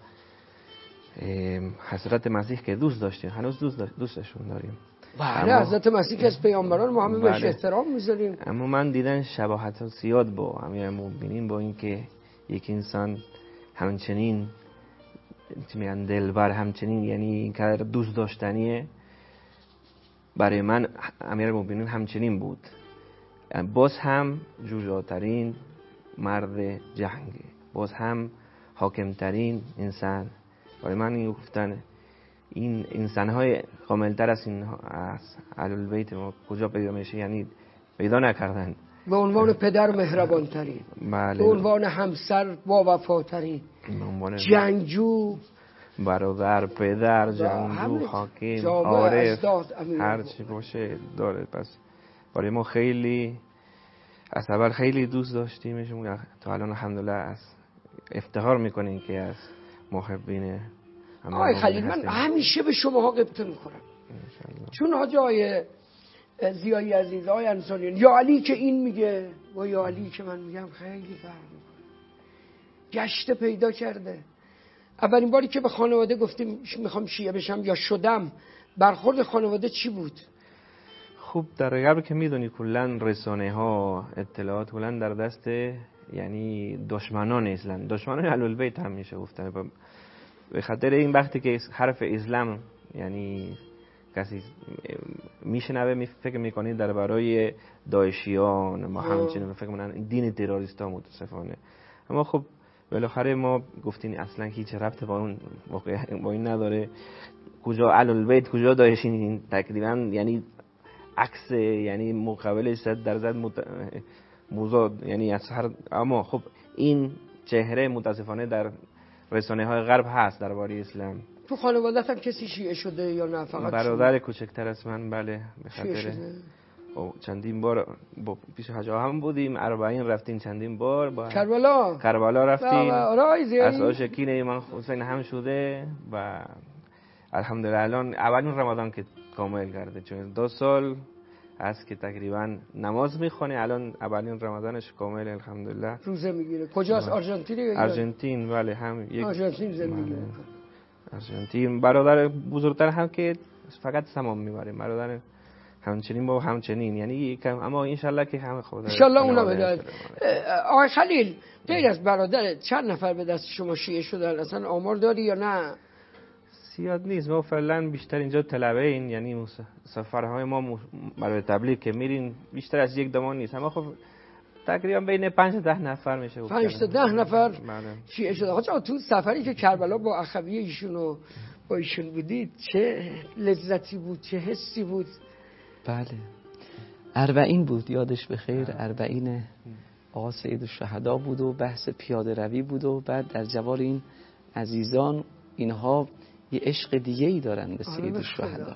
Speaker 10: حضرت مسیح که دوست داشتیم، هنوز دوست دوستشون داریم.
Speaker 1: بله حضرت مسیح که از پیامبران ما همه بهش احترام میذاریم.
Speaker 10: اما من دیدن شباهت زیاد با امیرالمؤمنین، با اینکه یک انسان همچنین چی میگن دلبر، همچنین یعنی اینقدر دوست داشتنیه. برای من امیرالمؤمنین همچنین بود، باز هم جوجاترین مرد جنگ، باز هم حاکمترین انسان. برای من این گفتن این انسان‌های کاملتر از این از اهل البیت ما کجا پیدا میشه، یعنی پیدا نکردن.
Speaker 1: به عنوان پدر مهربانترین،
Speaker 10: بله.
Speaker 1: به عنوان همسر با وفاترین، جنگجو،
Speaker 10: برادر، پدر، جنگجو، حاکم، عارف، هر چی باشه داره. پس برای ما خیلی از اول خیلی دوست داشتیمشون، تا الان الحمدلله از افتخار میکنیم که از محبین.
Speaker 1: آقای خلیل من همیشه به شماها غبطه میکنم، چون حاج آقای زیایی عزیز، آقای انصاریان، یا علی که این میگه و یا علی که من میگم خیلی فرق میکنه. گشته پیدا کرده. اولین باری که به خانواده گفتیم میخوام شیعه بشم یا شدم، برخورد خانواده چی بود؟
Speaker 10: خب در غرب که میدونی کلا رسانه ها اطلاعات کلا در دست یعنی دشمنان اسلام، دشمنان اهل البیت هم میشه گفتن. به خاطر این وقتی که حرف اسلام یعنی کسی میشنوه می فکر میکنه در برای داعشیان ما همچنین فکر میکنن دین تروریست ها متاسفانه. اما خب بالاخره ما گفتین اصلا هیچ ربط با اون واقعا با این نداره. کجا اهل البیت کجا داعشین، تقریبا یعنی عکس یعنی مقابل صد درصد مضاد یعنی از هر. اما خب این چهره متاسفانه در رسانه های غرب هست درباره اسلام.
Speaker 1: تو خانواده‌ت هم کسی شیعه شده یا نه فقط
Speaker 10: برادر کوچکتر از من بله به خاطر او چندین بار با پیش حاج هم بودیم، اربعین رفتیم چندین بار با
Speaker 1: کربلا
Speaker 10: کربلا رفتیم از عاشقین من حسین هم شده و الحمدلله الان اولین رمضان که کامل کرده، چون دو سال هست که تقریبا نماز میخونه، الان اولین رمضانش کامل الحمدلله
Speaker 1: روزه میگیره. کجاست؟ آرژانتین یا
Speaker 10: آرژانتین؟ بله هم یک
Speaker 1: آرژانتین زندگی میکنه.
Speaker 10: آرژانتین. برادر بزرگتر هم که فقط سمام میبره، برادر همچنین با همچنین یعنی اما انشالله که همه خدا
Speaker 1: انشالله اونا بده. آقای خلیل غیر از برادر چند نفر به دست شما شیعه شدن؟ اصلا آمار داری یا نه؟
Speaker 10: زیاد نیست، ما فعلا بیشتر اینجا طلبه این یعنی سفرهای ما برای تبلیغ که میرین بیشتر از یک دو نیست، اما خب تقریبا بین پنج تا ده نفر میشه.
Speaker 1: پنج تا ده نفر شیعه شده. آقا تو سفری که کربلا با اخوی ایشون و با ایشون بودید چه لذتی بود، چه حسی بود؟
Speaker 11: بله اربعین بود، یادش بخیر، اربعین آقا سید الشهدا بود و بحث پیاده روی بود و بعد در جوار این عزیزان اینها یه عشق دیگه ای دارن به سید الشهدا.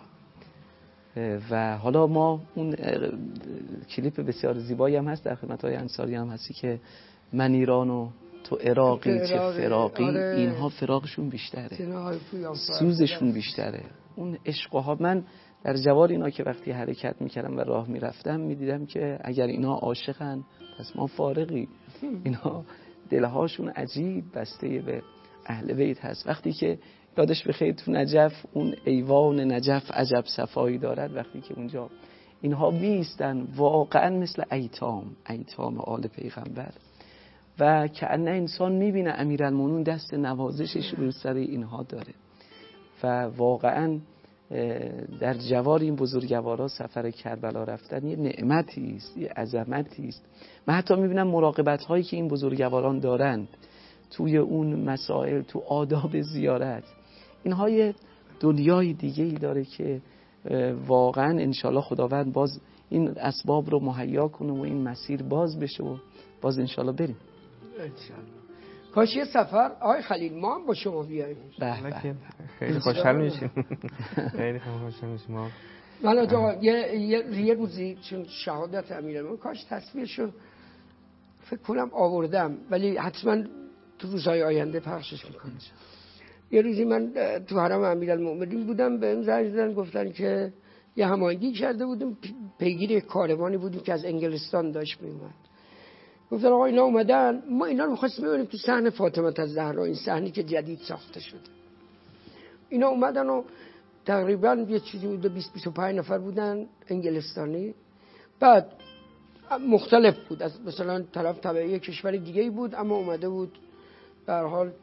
Speaker 11: و حالا ما اون کلیپ بسیار زیبایی هم هست در خدمت های انصاری هم هستی که من ایران و تو عراقی چه فراقی. آره. اینها فراقشون بیشتره، سوزشون بیشتره. اون عشقها من در جوار اینا که وقتی حرکت میکردم و راه میرفتم میدیدم که اگر اینا عاشقن پس ما فارغی. اینا دلهاشون عجیب بسته به اهل بیت هست. وقتی که یادش بخیر تو نجف اون ایوان نجف عجب صفایی دارد، وقتی که اونجا اینها میستن واقعا مثل ایتام ایتام آل پیغمبر و کأنه انسان میبینه امیرالمومنین دست نوازشش رو سر اینها داره و واقعا در جوار این بزرگوارا سفر کربلا رفتن یه نعمتی است، یه عظمتی است. من حتی میبینم مراقبت هایی که این بزرگواران دارند توی اون مسائل، تو آداب زیارت، اینها یه دنیای دیگه ای داره که واقعا انشالله خداوند باز این اسباب رو مهیا کنه و این مسیر باز بشه و باز انشالله بریم
Speaker 1: انشالله. کاش یه سفر آقای خلیل ما هم با شما بیاییم.
Speaker 10: بله خیلی خوشحال میشیم. خیلی خوشحال میشیم.
Speaker 1: من آقا یه یه روزی چون شهادت امیرالمومنین کاش تصویرشو فکر کنم آوردم ولی حتما تو روزهای آینده پخشش میکنم. یه روزی من تو حرم امیرالمومنین بودم، بهم زنگ زدن گفتن که یه هماهنگی کرده بودیم، پیگیر کاروانی بودیم که از انگلستان داشت میومد. گفتن آقا اینا اومدن، ما اینا رو می‌خواستیم ببریم تو صحن فاطمه الزهرا، این صحنی که جدید ساخته شده. اینا اومدن و تقریبا یه چیزی بود بیست بیست و پنج نفر بودن انگلستانی. بعد مختلف بود، از مثلا طرف تبعی کشور دیگه‌ای بود اما اومده بود به هر حال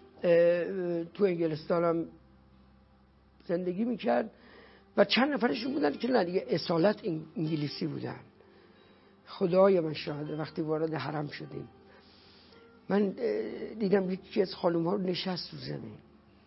Speaker 1: تو انگلستان هم زندگی میکرد و چند نفرشون بودن که نه دیگه اصالت انگلیسی بودن. خدای من شاهده وقتی وارد حرم شدیم من دیدم یکی از خانوم ها رو نشست رو زمین،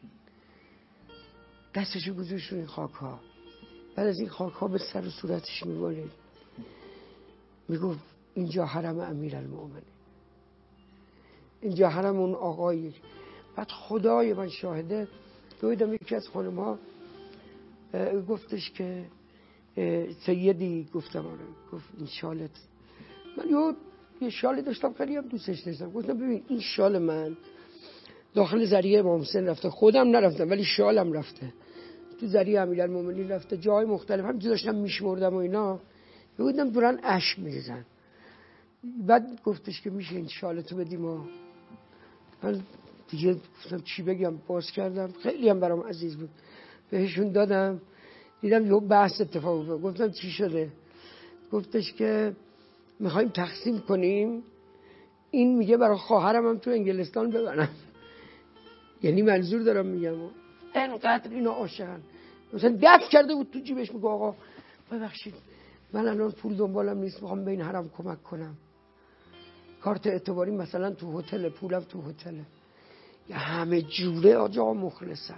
Speaker 1: دستشو گذاشت رو این خاک ها، بعد از این خاک ها به سر و صورتش میبالید میگفت اینجا حرم امیرالمومنین، اینجا حرم اون آقایی. بعد خدای من شاهده دویدم یکی از خانوم ها گفتش که سیدی، گفتم آره، گفت این شالت. من یه یه شالی داشتم خیلی هم دوستش داشتم، گفتم ببین این شال من داخل ذریعه امام حسین رفته، خودم نرفتم ولی شالم رفته تو ذریعه امیرالمومنین رفته، جای مختلف هم داشتم میشمردم و اینا بودم دوران اشک میریزن. بعد گفتش که میشه این شالتو بدیم و من دیگه گفتم چی بگم، باز کردم، خیلی هم برام عزیز بود، بهشون دادم. دیدم یه بحث اتفاق افتاد. گفتم چی شده؟ گفتش که میخوایم تقسیم کنیم، این میگه برای خواهرم هم تو انگلستان ببرم. یعنی منظور دارم میگم انقدر اینا عاشقن. مثلا دست کرده بود تو جیبش، میگه آقا ببخشید من الان پول دنبالم نیست، میخوام به این حرم کمک کنم، کارت اعتباری مثلا تو هتل، پولم تو هتله. یا همه جوره آجا مخلصه.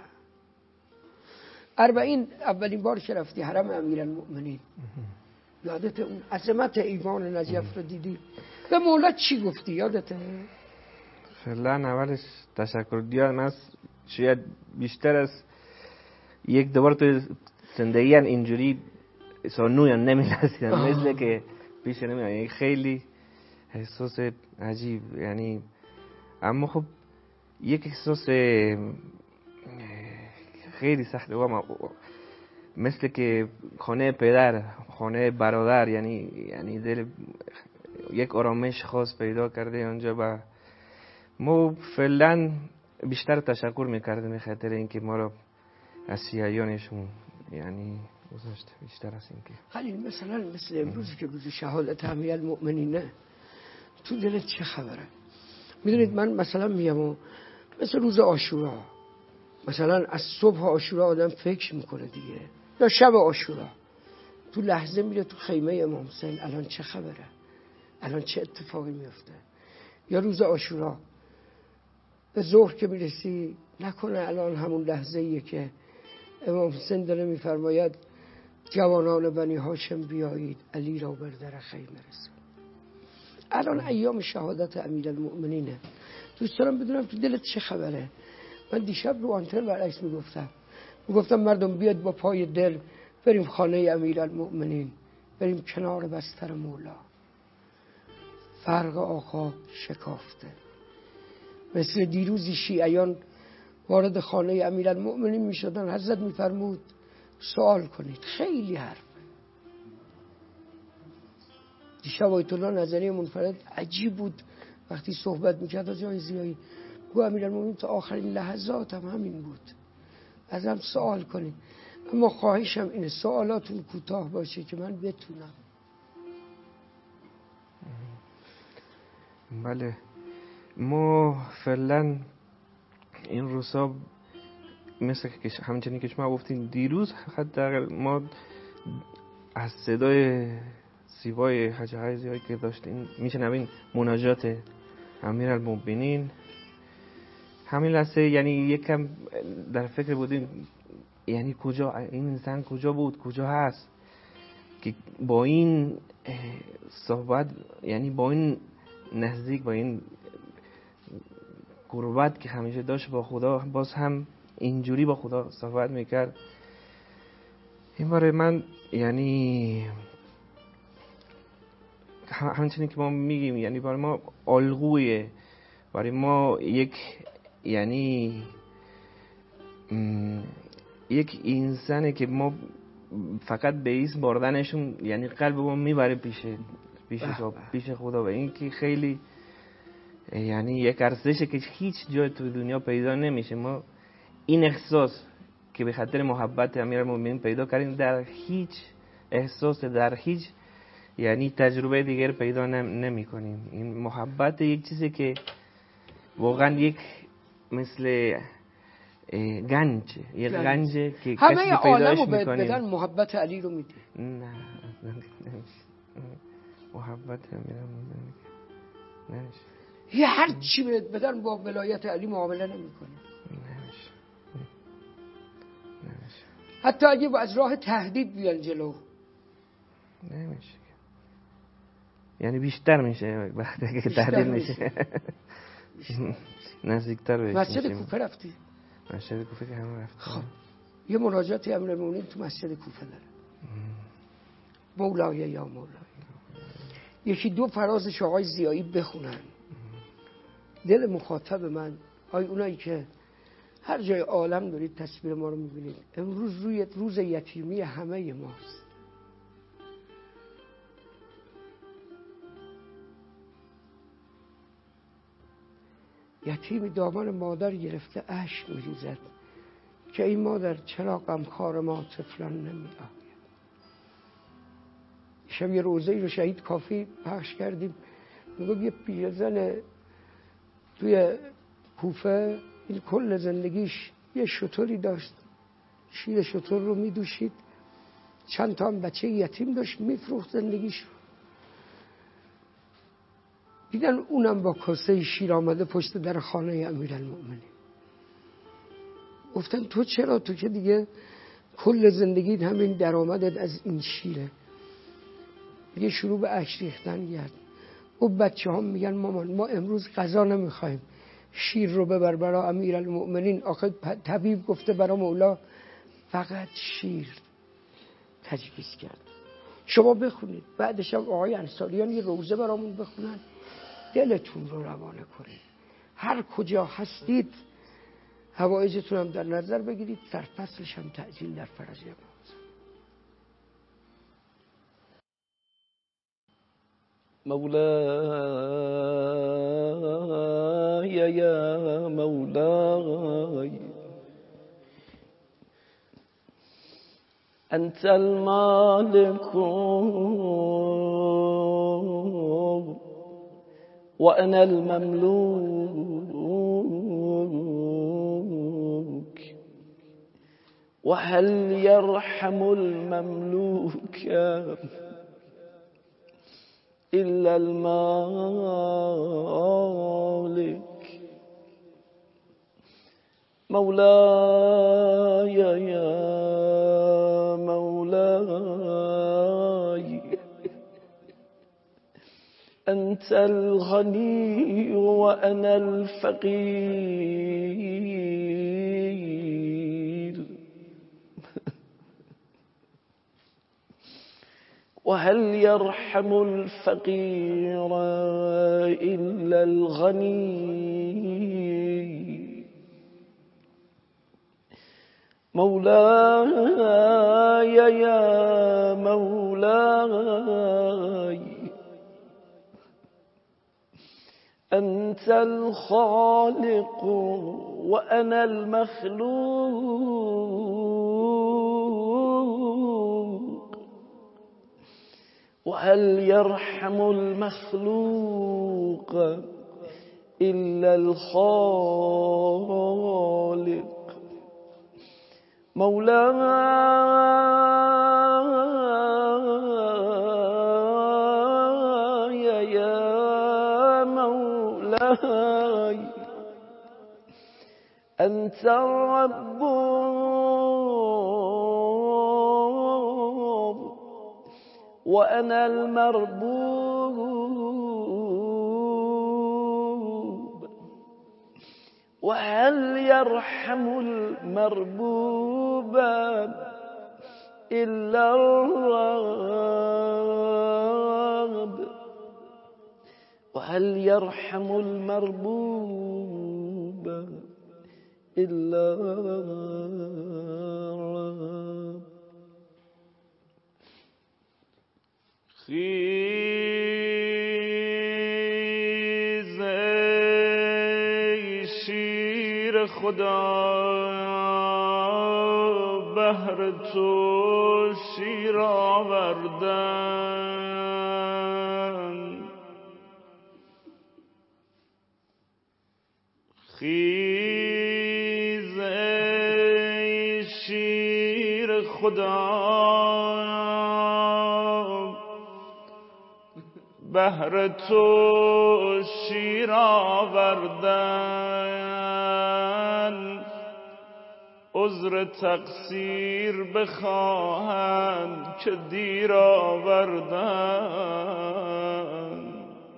Speaker 1: اربعین اولین بار که رفتی حرم امیرالمؤمنین، یادت اون عظمت ایوان نجف رو دیدی؟ به مولا چی گفتی یادته؟
Speaker 10: فعلا اولش تشکر دیار. من شاید بیشتر از یک دوبار تو زندگی اینجوری سانوی نمی رسیدم، مثل که پیش نمی آید. خیلی احساس عجیب، یعنی اما خب یک احساس خیلی سخته و مثل که خانه پدر، خانه برادر، یعنی یعنی دل یک آرامش خاص پیدا کرده اونجا. با ما فعلا بیشتر تشکر میکردیم به خاطر اینکه ما رو از سیاهیانشون یعنی گذاشت بیشتر از اینکه.
Speaker 1: خلیل مثلا مثل امروز که روز شهادت امیرالمؤمنینه، تو دلت چه خبره؟ میدونید من مثلا میام و مثل روز عاشورا، مثلا از صبح عاشورا آدم فکر میکنه دیگه، یا شب عاشورا تو لحظه میره تو خیمه امام حسین الان چه خبره، الان چه اتفاقی میفته. یا روز عاشورا به ظهر که میرسی، نکنه الان همون لحظه ایه که امام حسین داره میفرماید جوانان بنی هاشم بیایید علی را بر در خیمه رسید. الان ایام شهادت امیرالمؤمنینه، دوست دارم بدونم تو دلت چه خبره. من دیشب رو آنتن برعکس میگفتم میگفتم مردم بیاد با پای دل بریم خانه امیرالمؤمنین، بریم کنار بستر مولا. فرق آقا شکافته. مثل دیروزی شیعیان وارد خانه امیرالمؤمنین میشدن، حضرت میفرمود سوال کنید، خیلی حرف. دیشب آیت الله نظری منفرد عجیب بود وقتی صحبت میکرد از جای زیایی، گو امیرالمؤمنین تا آخرین لحظات هم همین بود، ازم سوال کنید. اما خواهشم اینه سوالاتون کوتاه باشه که من بتونم.
Speaker 10: بله، ما فعلا این روزا مثل که همچنین که شما گفتین دیروز، حتی ما از صدای زیبای حاج عزیزی که داشتین میشنوین مناجات امیرالمؤمنین، همین لحظه یعنی یکم در فکر بودیم یعنی کجا این انسان کجا بود، کجا هست که با این صحبت، یعنی با این نزدیک، با این قربت که همیشه داشت با خدا، باز هم اینجوری با خدا صحبت میکرد. این باره من یعنی همچنین که ما میگیم یعنی برای ما الگویه، برای ما یک یعنی یک انسانه که ما فقط به اسم بردنشون یعنی قلب ما میبره پیش پیش پیش خدا. و این که خیلی یعنی یک ارزشه که هیچ جای تو دنیا پیدا نمیشه. ما این احساس که به خاطر محبت امیرالمؤمنین پیدا کردیم در هیچ احساس، در هیچ یعنی تجربه دیگر پیدا نمی کنیم. این محبت یک چیزی که واقعا یک مثل گنج، یک گنج که
Speaker 1: همه عالمو بدن محبت علی رو میده.
Speaker 10: نه نمیشه محبت امیرالمؤمنین نمیشه.
Speaker 1: یه هر چی بدن با ولایت علی معامله نمیکنه.
Speaker 10: نمیشه نمیشه.
Speaker 1: حتی اگه از راه تهدید بیان جلو
Speaker 10: نمیشه، یعنی بیشتر میشه وقتی که تهدید میشه. نزدیکتر بهش میشه.
Speaker 1: مسجد کوفه رفتی؟
Speaker 10: مسجد کوفه که همه رفتم.
Speaker 1: خب یه مناجاتی امیرالمؤمنین تو مسجد کوفه داره، مولای یا مولای. یکی دو فرازش آقای ضیایی بخونن، دل مخاطب من، آی اونایی که هر جای عالم دارید تصویر ما رو میبینید، امروز روی روز یتیمی همه ماست. یتیمی دامن مادر گرفته اشک میریزد که این مادر چرا غمخوار ما طفلان نمی آید. شب یه روزه رو شهید کافی پخش کردیم، میگم یه پیرزن توی کوفه این کل زندگیش یه شتری داشت، شیر شتر رو میدوشید، چند تا هم بچه یتیم داشت میفروخت زندگیش رو. دیدن اونم با کاسه شیر آمده پشت در خانه امیرالمؤمنین. گفتن تو چرا؟ تو که دیگه کل زندگیت همین درآمدت از این شیره. دیگه شروع به اشک ریختن کرد. و بچه هم میگن مامان ما امروز غذا نمیخوایم، شیر رو ببر برای امیرالمؤمنین. آخه طبیب گفته برای مولا فقط شیر تجویز کرد. شما بخونید، بعدش هم آقای انصاریان یه روزه برامون بخونن، دلتون رو روانه کنید. هر کجا هستید حوایجتون هم در نظر بگیرید، سرفصلش هم تعجیل در فرج ما.
Speaker 11: مولاي يا مولاي أنت المالك وأنا المملوك وهل يرحم المملوك إلا المالك مولاي يا مولاي أنت الغني وأنا الفقير وهل يرحم الفقير إلا الغني مولاي يا مولاي أنت الخالق وأنا المخلوق وهل يرحم المخلوق إلا الخالق مولاي يا مولاي أنت الرب وأنا المربوب وهل يرحم المربوب إلا الرب وهل يرحم المربوب إلا الرب خیز ای شیر خدا بهر تو شیر آوردن خیز ای شیر خدا بهر تو شیر آوردن عذر تقصیر بخواهند که دیر آوردن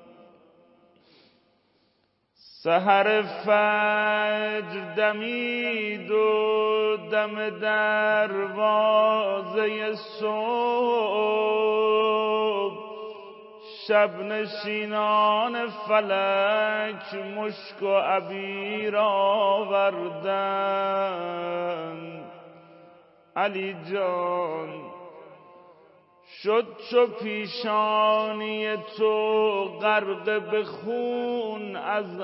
Speaker 11: سحر فجر دمید و دم دروازه صبح شب نشینان فلک مشک و عبیر آوردن علی جان
Speaker 12: شد چو پیشانی تو غرق به خون از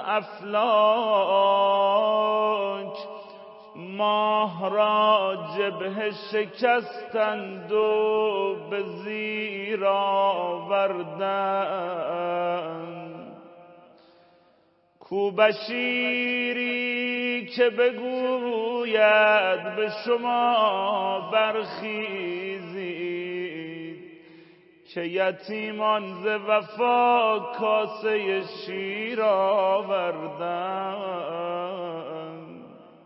Speaker 12: افلاک، ماه را جبهه شکستند و به زیر آوردند. کو بشیری که بگوید به شما برخیزید، که یتیمان ز وفا کاسه شیر آوردند.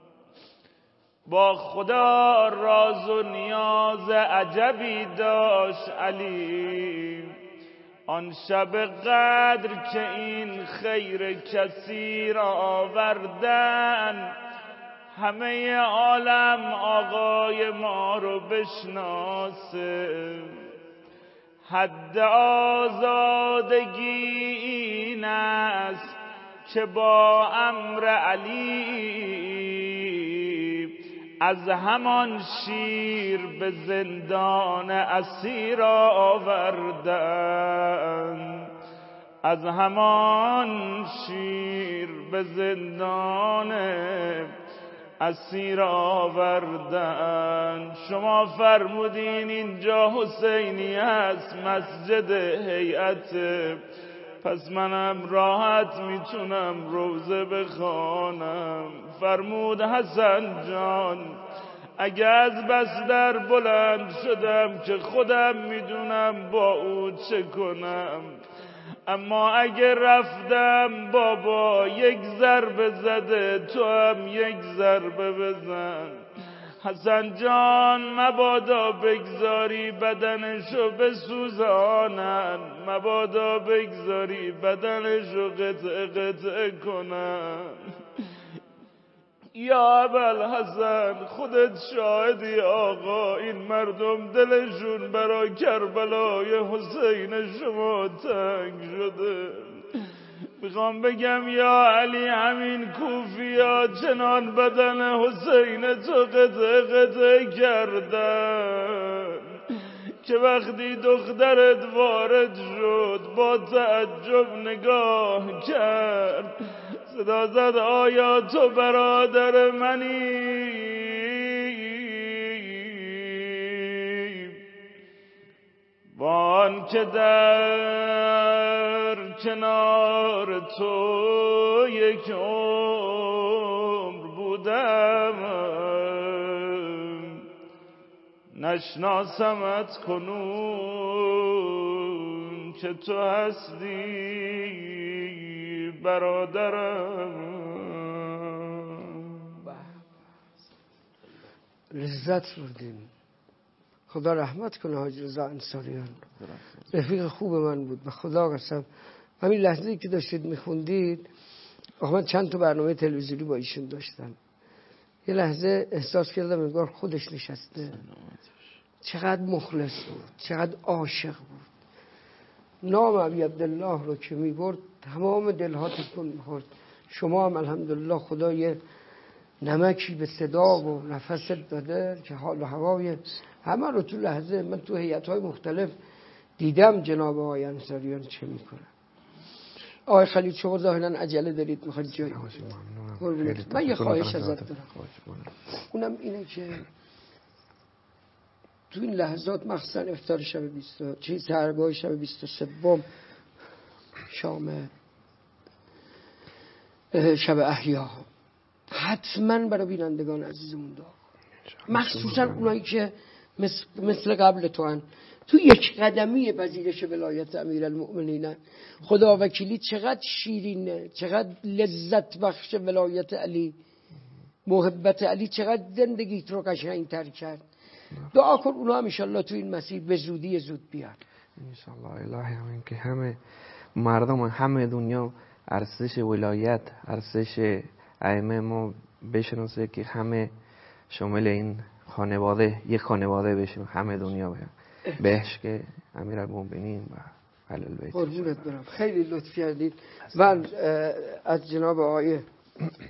Speaker 12: با خدا راز و نیاز عجبی داشت علی، آن شب قدر که این خیر کثیر آوردن. همه عالم آقای ما رو بشناسه، حد آزادگی این است که با امر علی از همان شیر به زندان اسیر آوردن. از همان شیر به زندان اسیر آوردن. شما فرمودین اینجا حسینی است، مسجد هیئت، پس منم راحت میتونم روزه بخوانم. فرمود حسن جان اگه از بستر بلند شدم که خودم میدونم با او چه کنم، اما اگه رفتم بابا یک ضربه زده تو هم یک ضربه بزن. حسن جان مبادا بگذاری بدنشو بسوزانن، مبادا بگذاری بدنشو قطعه قطعه کنن. یا ابوالحسن خودت شاهدی آقا، این مردم دلشون برای کربلای حسین شما تنگ شده. میخوام بگم یا علی همین کوفیا چنان بدن حسین تو قطعه قطعه کردن که وقتی دخترت وارد شد با تعجب نگاه کرد، صدا زد آیا تو برادر منی؟ وان که در کنار تو یک عمر بودم، نشناسمت کنون که تو هستی برادرم.
Speaker 1: لذت بردیم. خدا رحمت کنه حاج رضا انصاریان، رفیق خوب من بود به خدا قسم. همین لحظه‌ای که داشتید میخوندید من چند تا برنامه تلویزیونی با ایشون داشتم، یه لحظه احساس کردم انگار خودش نشسته. چقدر مخلص بود، چقدر عاشق بود. نام ابی عبدالله رو که میبرد تمام دلها تکون میخورد. شما هم الحمدلله خدا یه نمکی به صدا و نفست داده که حال و هوای همه رو تو لحظه من تو هیئت‌های مختلف دیدم جناب آقای انصاریان چه میکنن. آقای خلیل شما ظاهرا عجله دارید میخواید جایی برید. من یه خواهش ازت دارم، اونم اینه که تو این لحظات مخصوصا افطار شب بیست چه سحرگاه شب بیست و سوم شام شب احیا حتما برای بینندگان عزیزمون دعا، مخصوصا اونایی که مثل, مثل قبل تو هن تو یک قدمی پذیرش ولایت امیرالمؤمنین. خدا وکیلی چقدر شیرینه، چقدر لذت بخش ولایت علی، محبت علی چقدر زندگیت رو قشنگ‌تر کرد. دعا کن اونا هم انشالله تو این مسیر به زودی زود بیان
Speaker 10: انشالله. الهی همین که همه مردم همه دنیا ارزش ولایت، ارزش ائمه ما بشناسه که همه شامل این خانواده یک خانواده بشیم، همه دنیا بیان بهش که امیرالمومنین و اهل البیت.
Speaker 1: قربونت برم، خیلی لطف کردید. من از جناب آقای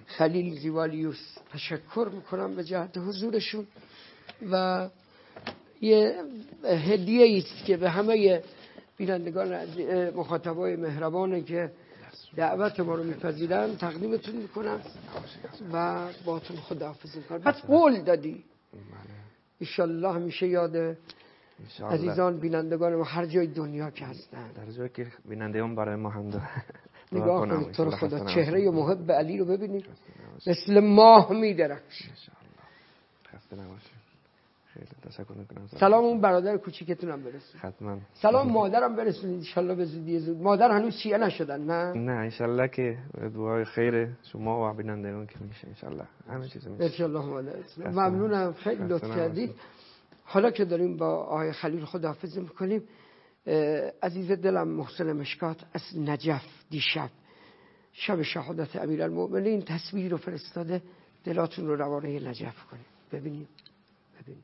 Speaker 1: خلیل زیوالیوس تشکر میکنم به جهت حضورشون و یه هدیه است که به همه بینندگان مخاطبای مهربانه که دعوت ما رو میپذیرن تقدیمتون میکنم و باتون خداحافظی میکنم. پس قول دادی انشالله همیشه یاد عزیزان بینندگان ما هر جای دنیا که هستن،
Speaker 10: در جایی که بینندگان برای ما هم داره
Speaker 1: نگاه کنید تو رو خدا چهره محب علی رو ببینید مثل ماه میدرخشه.
Speaker 10: خسته نباشید. خیلی تشکر میکنم.
Speaker 1: سلام اون برادر کوچیکتونم برسونید.
Speaker 10: حتما.
Speaker 1: سلام مادرم برسونید ان شاءالله به زودی زود. مادر هنوز شیعه نشدن نه؟
Speaker 10: نه ان شاءالله که دعای خیر شما و بینندگان که میشه ان شاءالله همه چیز میشه.
Speaker 1: ان شاءالله مادرتون. ممنونم خیلی لطف کردید. حالا که داریم با آقای خلیل خداحافظی میکنیم، عزیز دلم محسن مشکات از نجف دیشب شب شهادت امیرالمؤمنین تصویر رو فرستاده، دلاتون رو روانه نجف کنید. ببینیم ببینیم.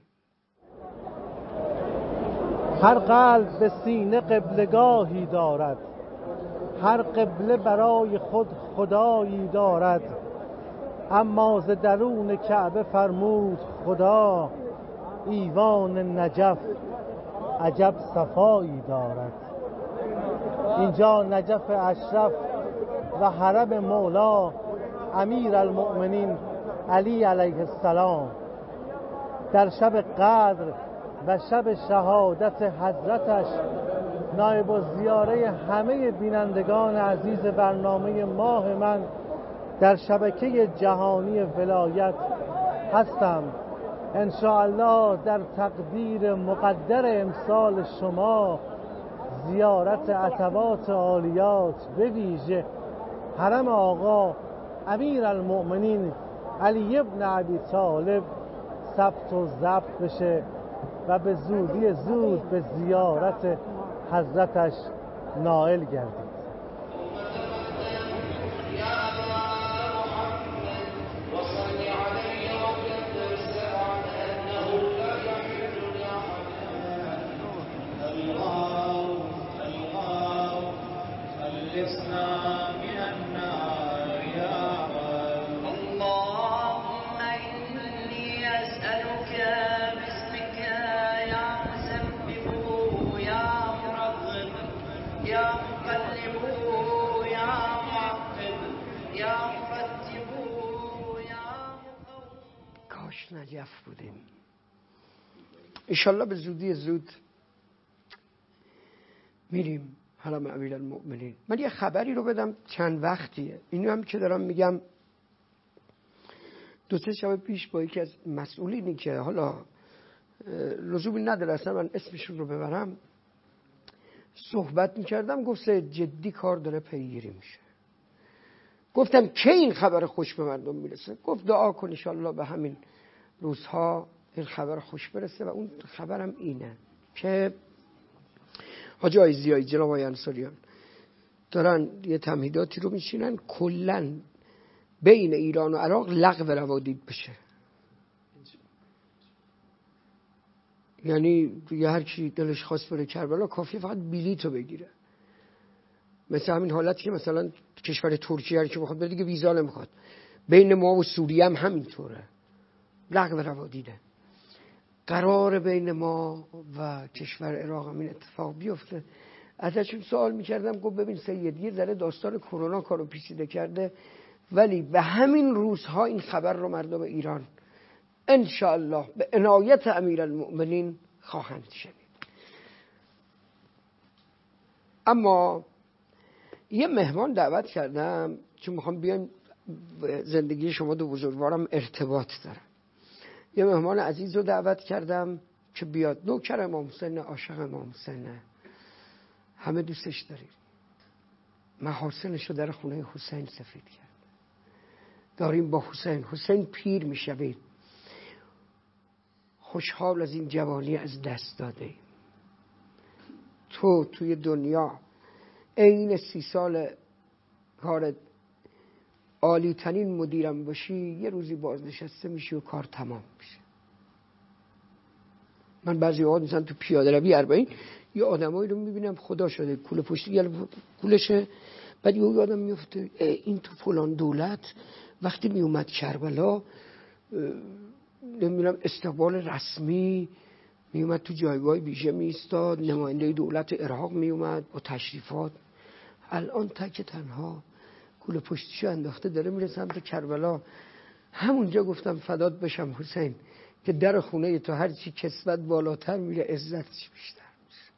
Speaker 13: هر قلب به سینه قبلگاهی دارد، هر قبله برای خود خدایی دارد، اما ز درون کعبه فرمود خدا، ایوان نجف عجب صفایی دارد. اینجا نجف اشرف و حرم مولا امیر المؤمنین علی علیه السلام در شب قدر و شب شهادت حضرتش نایب الزیاره همه بینندگان عزیز برنامه ماه من در شبکه جهانی ولایت هستم. ان شاء الله در تقدیر مقدر امسال شما زیارت عتبات عالیات به ویژه حرم آقا امیر المؤمنین علی ابن ابی طالب ثبت و ضبط بشه و به زودی زود به زیارت حضرتش نائل گردید.
Speaker 1: نجف بودیم. انشالله به زودی زود میریم حرم امیرالمؤمنین. من یه خبری رو بدم چند وقتیه، اینو هم که دارم میگم دو سه شب پیش با یکی از مسئولینی که حالا لزومی نداره اصلا من اسمشون رو ببرم صحبت میکردم، گفت جدی کار داره پیگیری میشه. گفتم که این خبر خوش به مردم میرسه؟ گفت دعا کن انشالله به همین روزها این خبر خوش برسه و اون خبرم اینه که حاجی عایزیایی جناب آقای انصاریان دارن یه تمهیداتی رو میشینن کلن بین ایران و عراق لغو روادید بشه. یعنی دیگه هر کی دلش خواست بره کربلا کافیه فقط بلیطو بگیره. مثل همین حالتی که مثلا کشور ترکیه هر کی بخواد بره دیگه ویزا نمیخواد. بین ما و سوریه هم همینطوره، لغو روادیده. قرار بین ما و کشور عراق هم این اتفاق بیفته. ازشون سوال میکردم، گفت ببین سید یه ذره داستان کرونا کارو پیچیده کرده ولی به همین روزها این خبر رو مردم ایران ان شاء الله به عنایت امیرالمؤمنین خواهند شنید. اما یه مهمان دعوت کردم چون میخوام بیام زندگی شما دو بزرگوارم ارتباط دارم. یه مهمان عزیز رو دعوت کردم که بیاد، نوکر امام حسین، عاشق امام حسین، همه دوستش داریم، محاسنش رو در خونه حسین سفید کرد. داریم با حسین حسین پیر میشوید، خوشحال از این جوانی از دست داده ایم. تو توی دنیا عین سی سال کار عالی ترین مدیرم باشی یه روزی بازنشسته میشی و کار تمام میشه. من بعضی وقت مثلا تو پیاده روی اربعین یه آدمایی رو میبینم خدا شده کوله پشتی گل کولشه، بعد یه آدم میفته این تو فلان دولت وقتی میومد کربلا نمیدونم استقبال رسمی میومد تو جایگاه ویژه میستاد، نماینده دولت عراق میومد با تشریفات. الان تک تنها کوله پشتیشو انداخته داره میره سمت کربلا. همونجا گفتم فدات بشم حسین که در خونه تو هرچی کسبت بالاتر میره عزتش بیشتر میشه.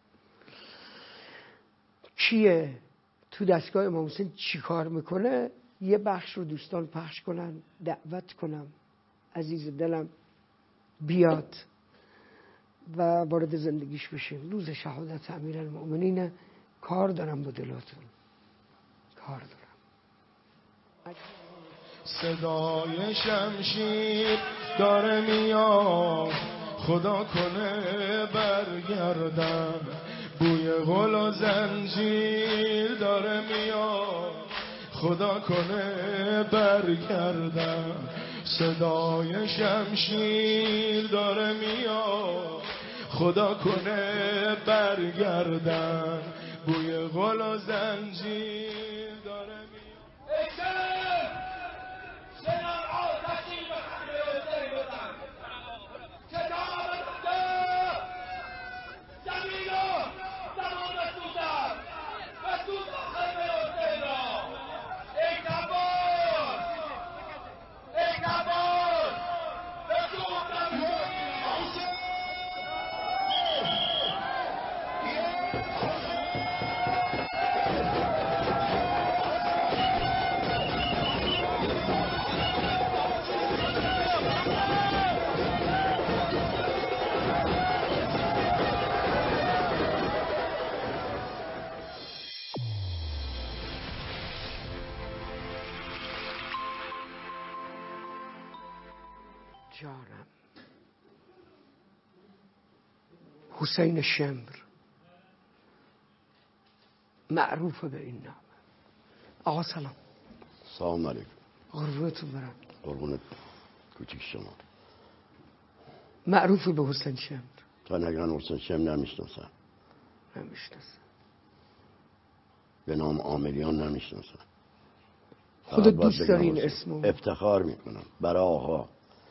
Speaker 1: کیه تو دستگاه امام حسین چی کار میکنه؟ یه بخش رو دوستان پخش کنن، دعوت کنم عزیز دلم بیاد و وارد زندگیش بشیم. روز شهادت امیرالمؤمنین کار دارم با دلاتون، کار دارم.
Speaker 2: صدای شمشیر داره میاد، خدا کنه برگردم. بوی غل و زنجیر داره میاد، خدا کنه برگردم. صدای شمشیر داره میاد، خدا کنه برگردم. بوی غل و زنجیر داره میاد.
Speaker 1: جانم حسین شمر معروف به این نام. آقا سلام.
Speaker 8: سلام علیکم.
Speaker 1: قربونتون برم.
Speaker 8: قربونت کوچیک شما.
Speaker 1: معروفی به حسین شمر؟
Speaker 8: تا نگران حسین شمر نمیشناسم.
Speaker 1: نمیشناسم.
Speaker 8: به نام عاملیان نمیشناسم.
Speaker 1: خودت دوست داری این اسمو؟
Speaker 8: افتخار میکنم برای آقا.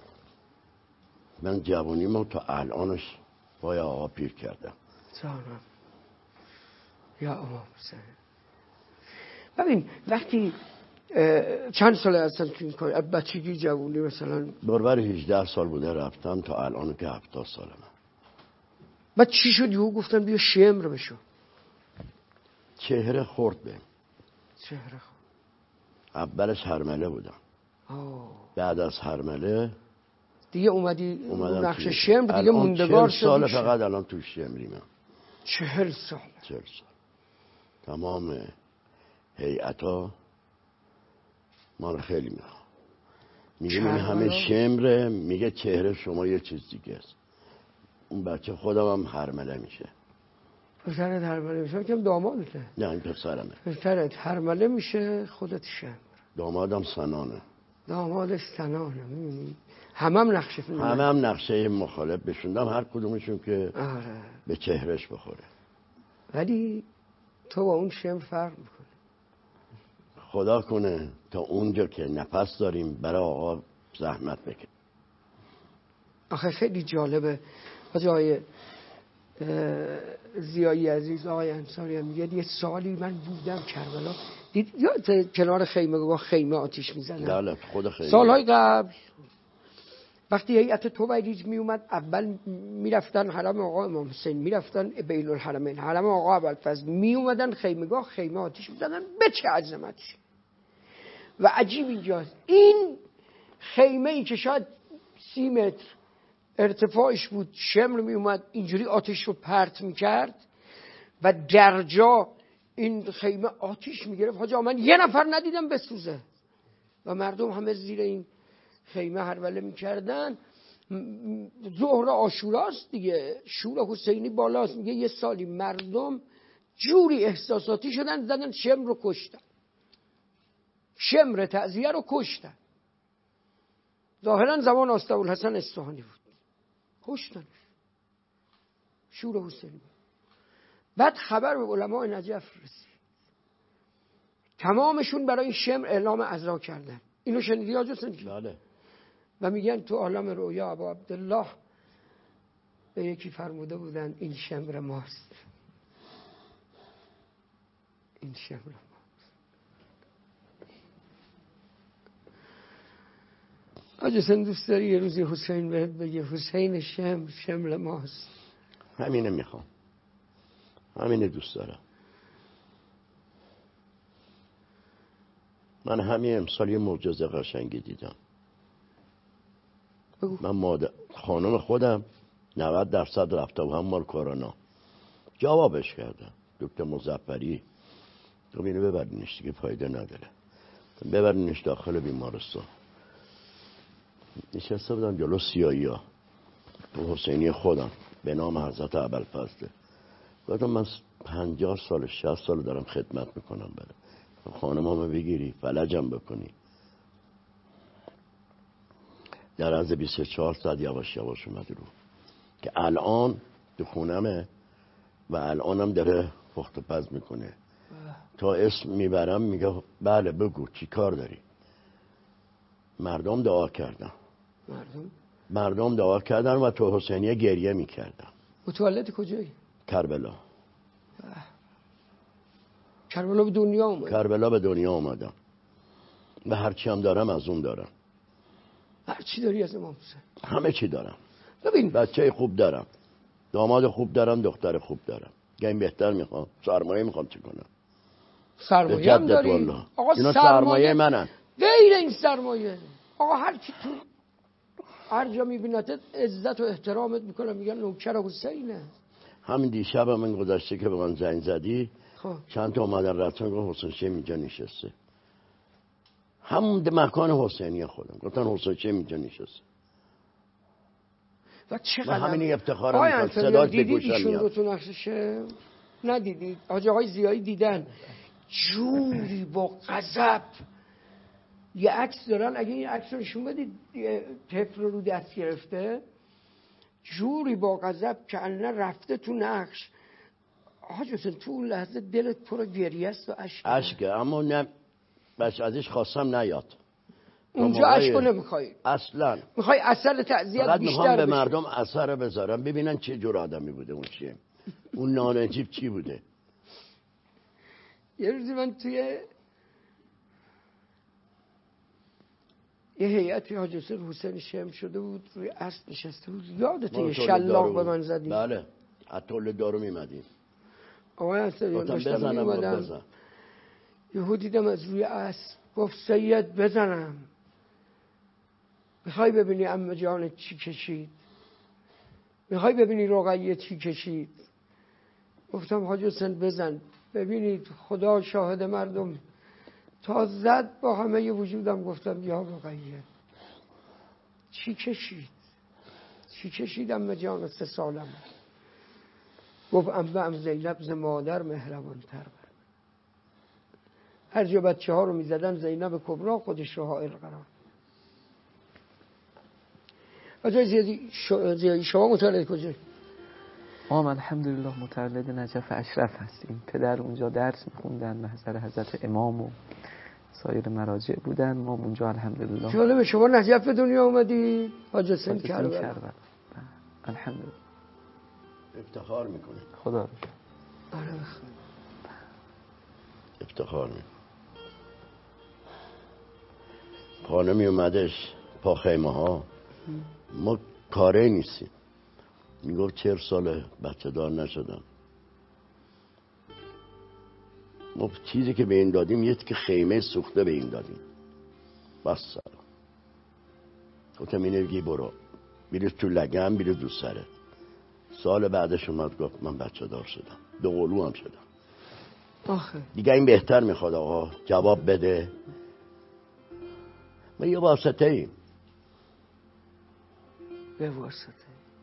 Speaker 8: من جوانیمو تا الانش با آقا پیر کردم.
Speaker 1: جانم یا امام حسین. ببین وقتی چند ساله هستن که این کار بچگی جوانی مثلا
Speaker 8: بربر هجده سال بوده رفتم تا الان که هفتاد سالمه.
Speaker 1: بعد چی شد یهو گفتن بیا شمر بشو؟
Speaker 8: چهره خورد به
Speaker 1: چهره خورد.
Speaker 8: اولش هرمله بودم.
Speaker 1: آه.
Speaker 8: بعد از هرمله
Speaker 1: دیگه اومدی نقش شمر دیگه موندگار شد.
Speaker 8: سال فقط الان تو شمریم.
Speaker 1: چهل سال.
Speaker 8: چهل سال. تمام هیئتا ما رو خیلی میخوام. میگه این همه شمره، میگه چهره شما یه چیز دیگه است. اون بچه خودم هم هرمله میشه.
Speaker 1: پسرت هرمله میشه؟ کم دامادته؟
Speaker 8: نه این پسرمه.
Speaker 1: پسرت هرمله میشه، خودت شمر.
Speaker 8: دامادم سنانه.
Speaker 1: دامادش سنانه. میبینی همه هم نقشه فیلم
Speaker 8: همه هم نقشه مخالف بشوندم، هر کدومشون که
Speaker 1: آره.
Speaker 8: به چهرش بخوره.
Speaker 1: ولی تو با اون شمر فرق میکنه.
Speaker 8: خدا کنه تا اونجا که نفس داریم برای آقا زحمت بکن.
Speaker 1: آخه خیلی جالبه. آقای زیایی عزیز، آقای انصاری هم میگه یه سالی من بودم کربلا، دید یا کنار خیمه گاه خیمه آتیش میزنن.
Speaker 8: بله خود خیمه.
Speaker 1: سالهای قبل وقتی هیئت توبیج می اومد اول میرفتن حرم آقا امام حسین، میرفتن بین الحرمین، حرم آقا ابوالفضل، می اومدن خیمه‌گاه خیمه آتیش میزدن. به چه عظمتی. و عجیب اینجاست این خیمه ای که شاید سی متر ارتفاعش بود، شمر می اومد اینجوری آتش رو پرت میکرد و درجا این خیمه آتش میگرفت. حاجا من یه نفر ندیدم بسوزه و مردم همه زیر این خیمه هروله میکردن. ظهر عاشوراست دیگه، شور حسینی بالاست. میگه یه سالی مردم جوری احساساتی شدن زدن شمر رو کشتن، شمر تعزیه رو کشتن. ظاهرا زمان آستاالحسن اصفهانی بود، کشتن شور حسینی. بعد خبر به علمای نجف رسید، تمامشون برای شمر اعلام عزا کردن. اینو شنیدی آجا سنجی؟
Speaker 8: بله.
Speaker 1: و میگن تو عالم رویا ابا عبدالله به یکی فرموده بودن این شمر ماست، این شمر ماست. حاج حسین دوست داری یه روزی حسین بهت بگه حسین شمر شمر ماست؟
Speaker 8: همینه میخوام، همینه دوست دارم. من همین امسال یه معجزه قشنگی دیدم. بگو. من مادر خانم خودم نود درصد رفته و هم مال کرونا. جوابش کردم دکتر مظفری گفت اینو ببرینش دیگه فایده نداره، ببرینش داخل بیمارستان. نشسته بودم جلو سیایی ها تو حسینی خودم به نام حضرت ابوالفضل. گفتم من پنجاه سال شصت سال دارم خدمت میکنم، بره خانمامو بگیری فلجم بکنی. در از بیست و چهار ساعت یواش یواش اومد رو که الان تو خونمه و الانم داره پخت و پز میکنه. تا اسم میبرم میگه بله بگو چی کار داری. مردم دعا کردن،
Speaker 1: مردم
Speaker 8: مردم دعا کردن و تو حسینیه گریه میکردن.
Speaker 1: متولد کجایی؟
Speaker 8: کربلا.
Speaker 1: کربلا به دنیا اومد.
Speaker 8: کربلا به دنیا اومدم و هرچی هم دارم از اون دارم.
Speaker 1: هر چی داری از امام حسین؟
Speaker 8: همه چی دارم.
Speaker 1: ببین
Speaker 8: بچه خوب دارم، داماد خوب دارم، دختر خوب دارم. گاهی بهتر میخوام، سرمایه میخوام چی کنم.
Speaker 1: سرمایه هم داری؟
Speaker 8: والله.
Speaker 1: آقا
Speaker 8: اینا
Speaker 1: سرمایه,
Speaker 8: سرمایه منن.
Speaker 1: غیر این سرمایه آقا هر کی تو هر جا میبینتت عزت و احترامت میکنه، میگن نوکر حسینه.
Speaker 8: همین دیشب هم من گذاشته که به من زنگ زدی
Speaker 1: خب
Speaker 8: چند تا اومدن رفتن گفت حسین شیخ اینجا نشسته. همون مکان حسینی خودم گفتن حسین شیخ اینجا نشسته.
Speaker 1: و چقدر
Speaker 8: همین افتخارم میکنم صدات به گوشم میاد.
Speaker 1: دیدید رو تو نقششه؟ ندیدید؟ حاج آقای زیایی دیدن جوری با غضب یه عکس دارن، اگه این عکس رو نشون بدید طفل رو دست گرفته، جوری با غضب که الان رفته تو نقش. حاج حسین تو اون لحظه دلت پر گریه است و اشک
Speaker 8: اشکه، اما نه بچ ازش خواستم نیاد.
Speaker 1: اونجا اشکو نمیخوای
Speaker 8: اصلا،
Speaker 1: میخوای اثر تعذیت بیشتر
Speaker 8: میخوام به
Speaker 1: بشه.
Speaker 8: مردم اثر بذارم ببینن چه جور آدمی بوده اون چیه، اون نانجیب چی بوده.
Speaker 1: یه روزی من توی یه هیئتی حاج حسین حسین شم شده بود، روی اسب نشسته بود، یادت یه شلاق به من زدی؟
Speaker 8: بله عطول دارو میمدیم.
Speaker 1: آقای انصاریان داشتم
Speaker 8: بزنم
Speaker 1: میمدم یهو دیدم از روی اسب گفت سید بزنم، میخوای ببینی عمه جانت چی کشید، میخوای ببینی رقیه چی کشید. گفتم حاج حسین بزن. ببینید خدا شاهد مردم، تا زد با همه ی وجودم گفتم یا رقیه چی کشید، چی کشید عمه جان سه سالم. گفت عمه ام زینب ز مادر مهربان تر بر. هر جا بچه ها رو میزدن زینب کبرا خودش رو حائل قرار. آجای زیادی شما متولد کجایی؟
Speaker 11: ما الحمدلله متولد نجف اشرف هستیم. پدر اونجا درس میخوندن، محضر حضرت امام و سایر مراجع بودن. ما اونجا الحمدلله.
Speaker 1: جالبه شما نجف به دنیا اومدی؟ حاج حسین کربلا.
Speaker 11: الحمدلله.
Speaker 8: افتخار میکنه.
Speaker 11: خدا رو
Speaker 1: آره
Speaker 8: افتخار میکنه. خانمی اومدش پا خیمه ها، ما کاره نیستیم. میگفت چهر ساله بچه دار نشدم. ما چیزی که به این دادیم یه که خیمه سوخته به این دادیم. بس سلام. گفتم اینه بگی برو بیرید تو لگم، بیرید دو سره. سال بعدش اومد گفت من بچه دار شدم، دو قلو هم شدم.
Speaker 1: آخه
Speaker 8: دیگه این بهتر میخواد آقا جواب بده. ما یه واسطه ایم.
Speaker 1: به واسطه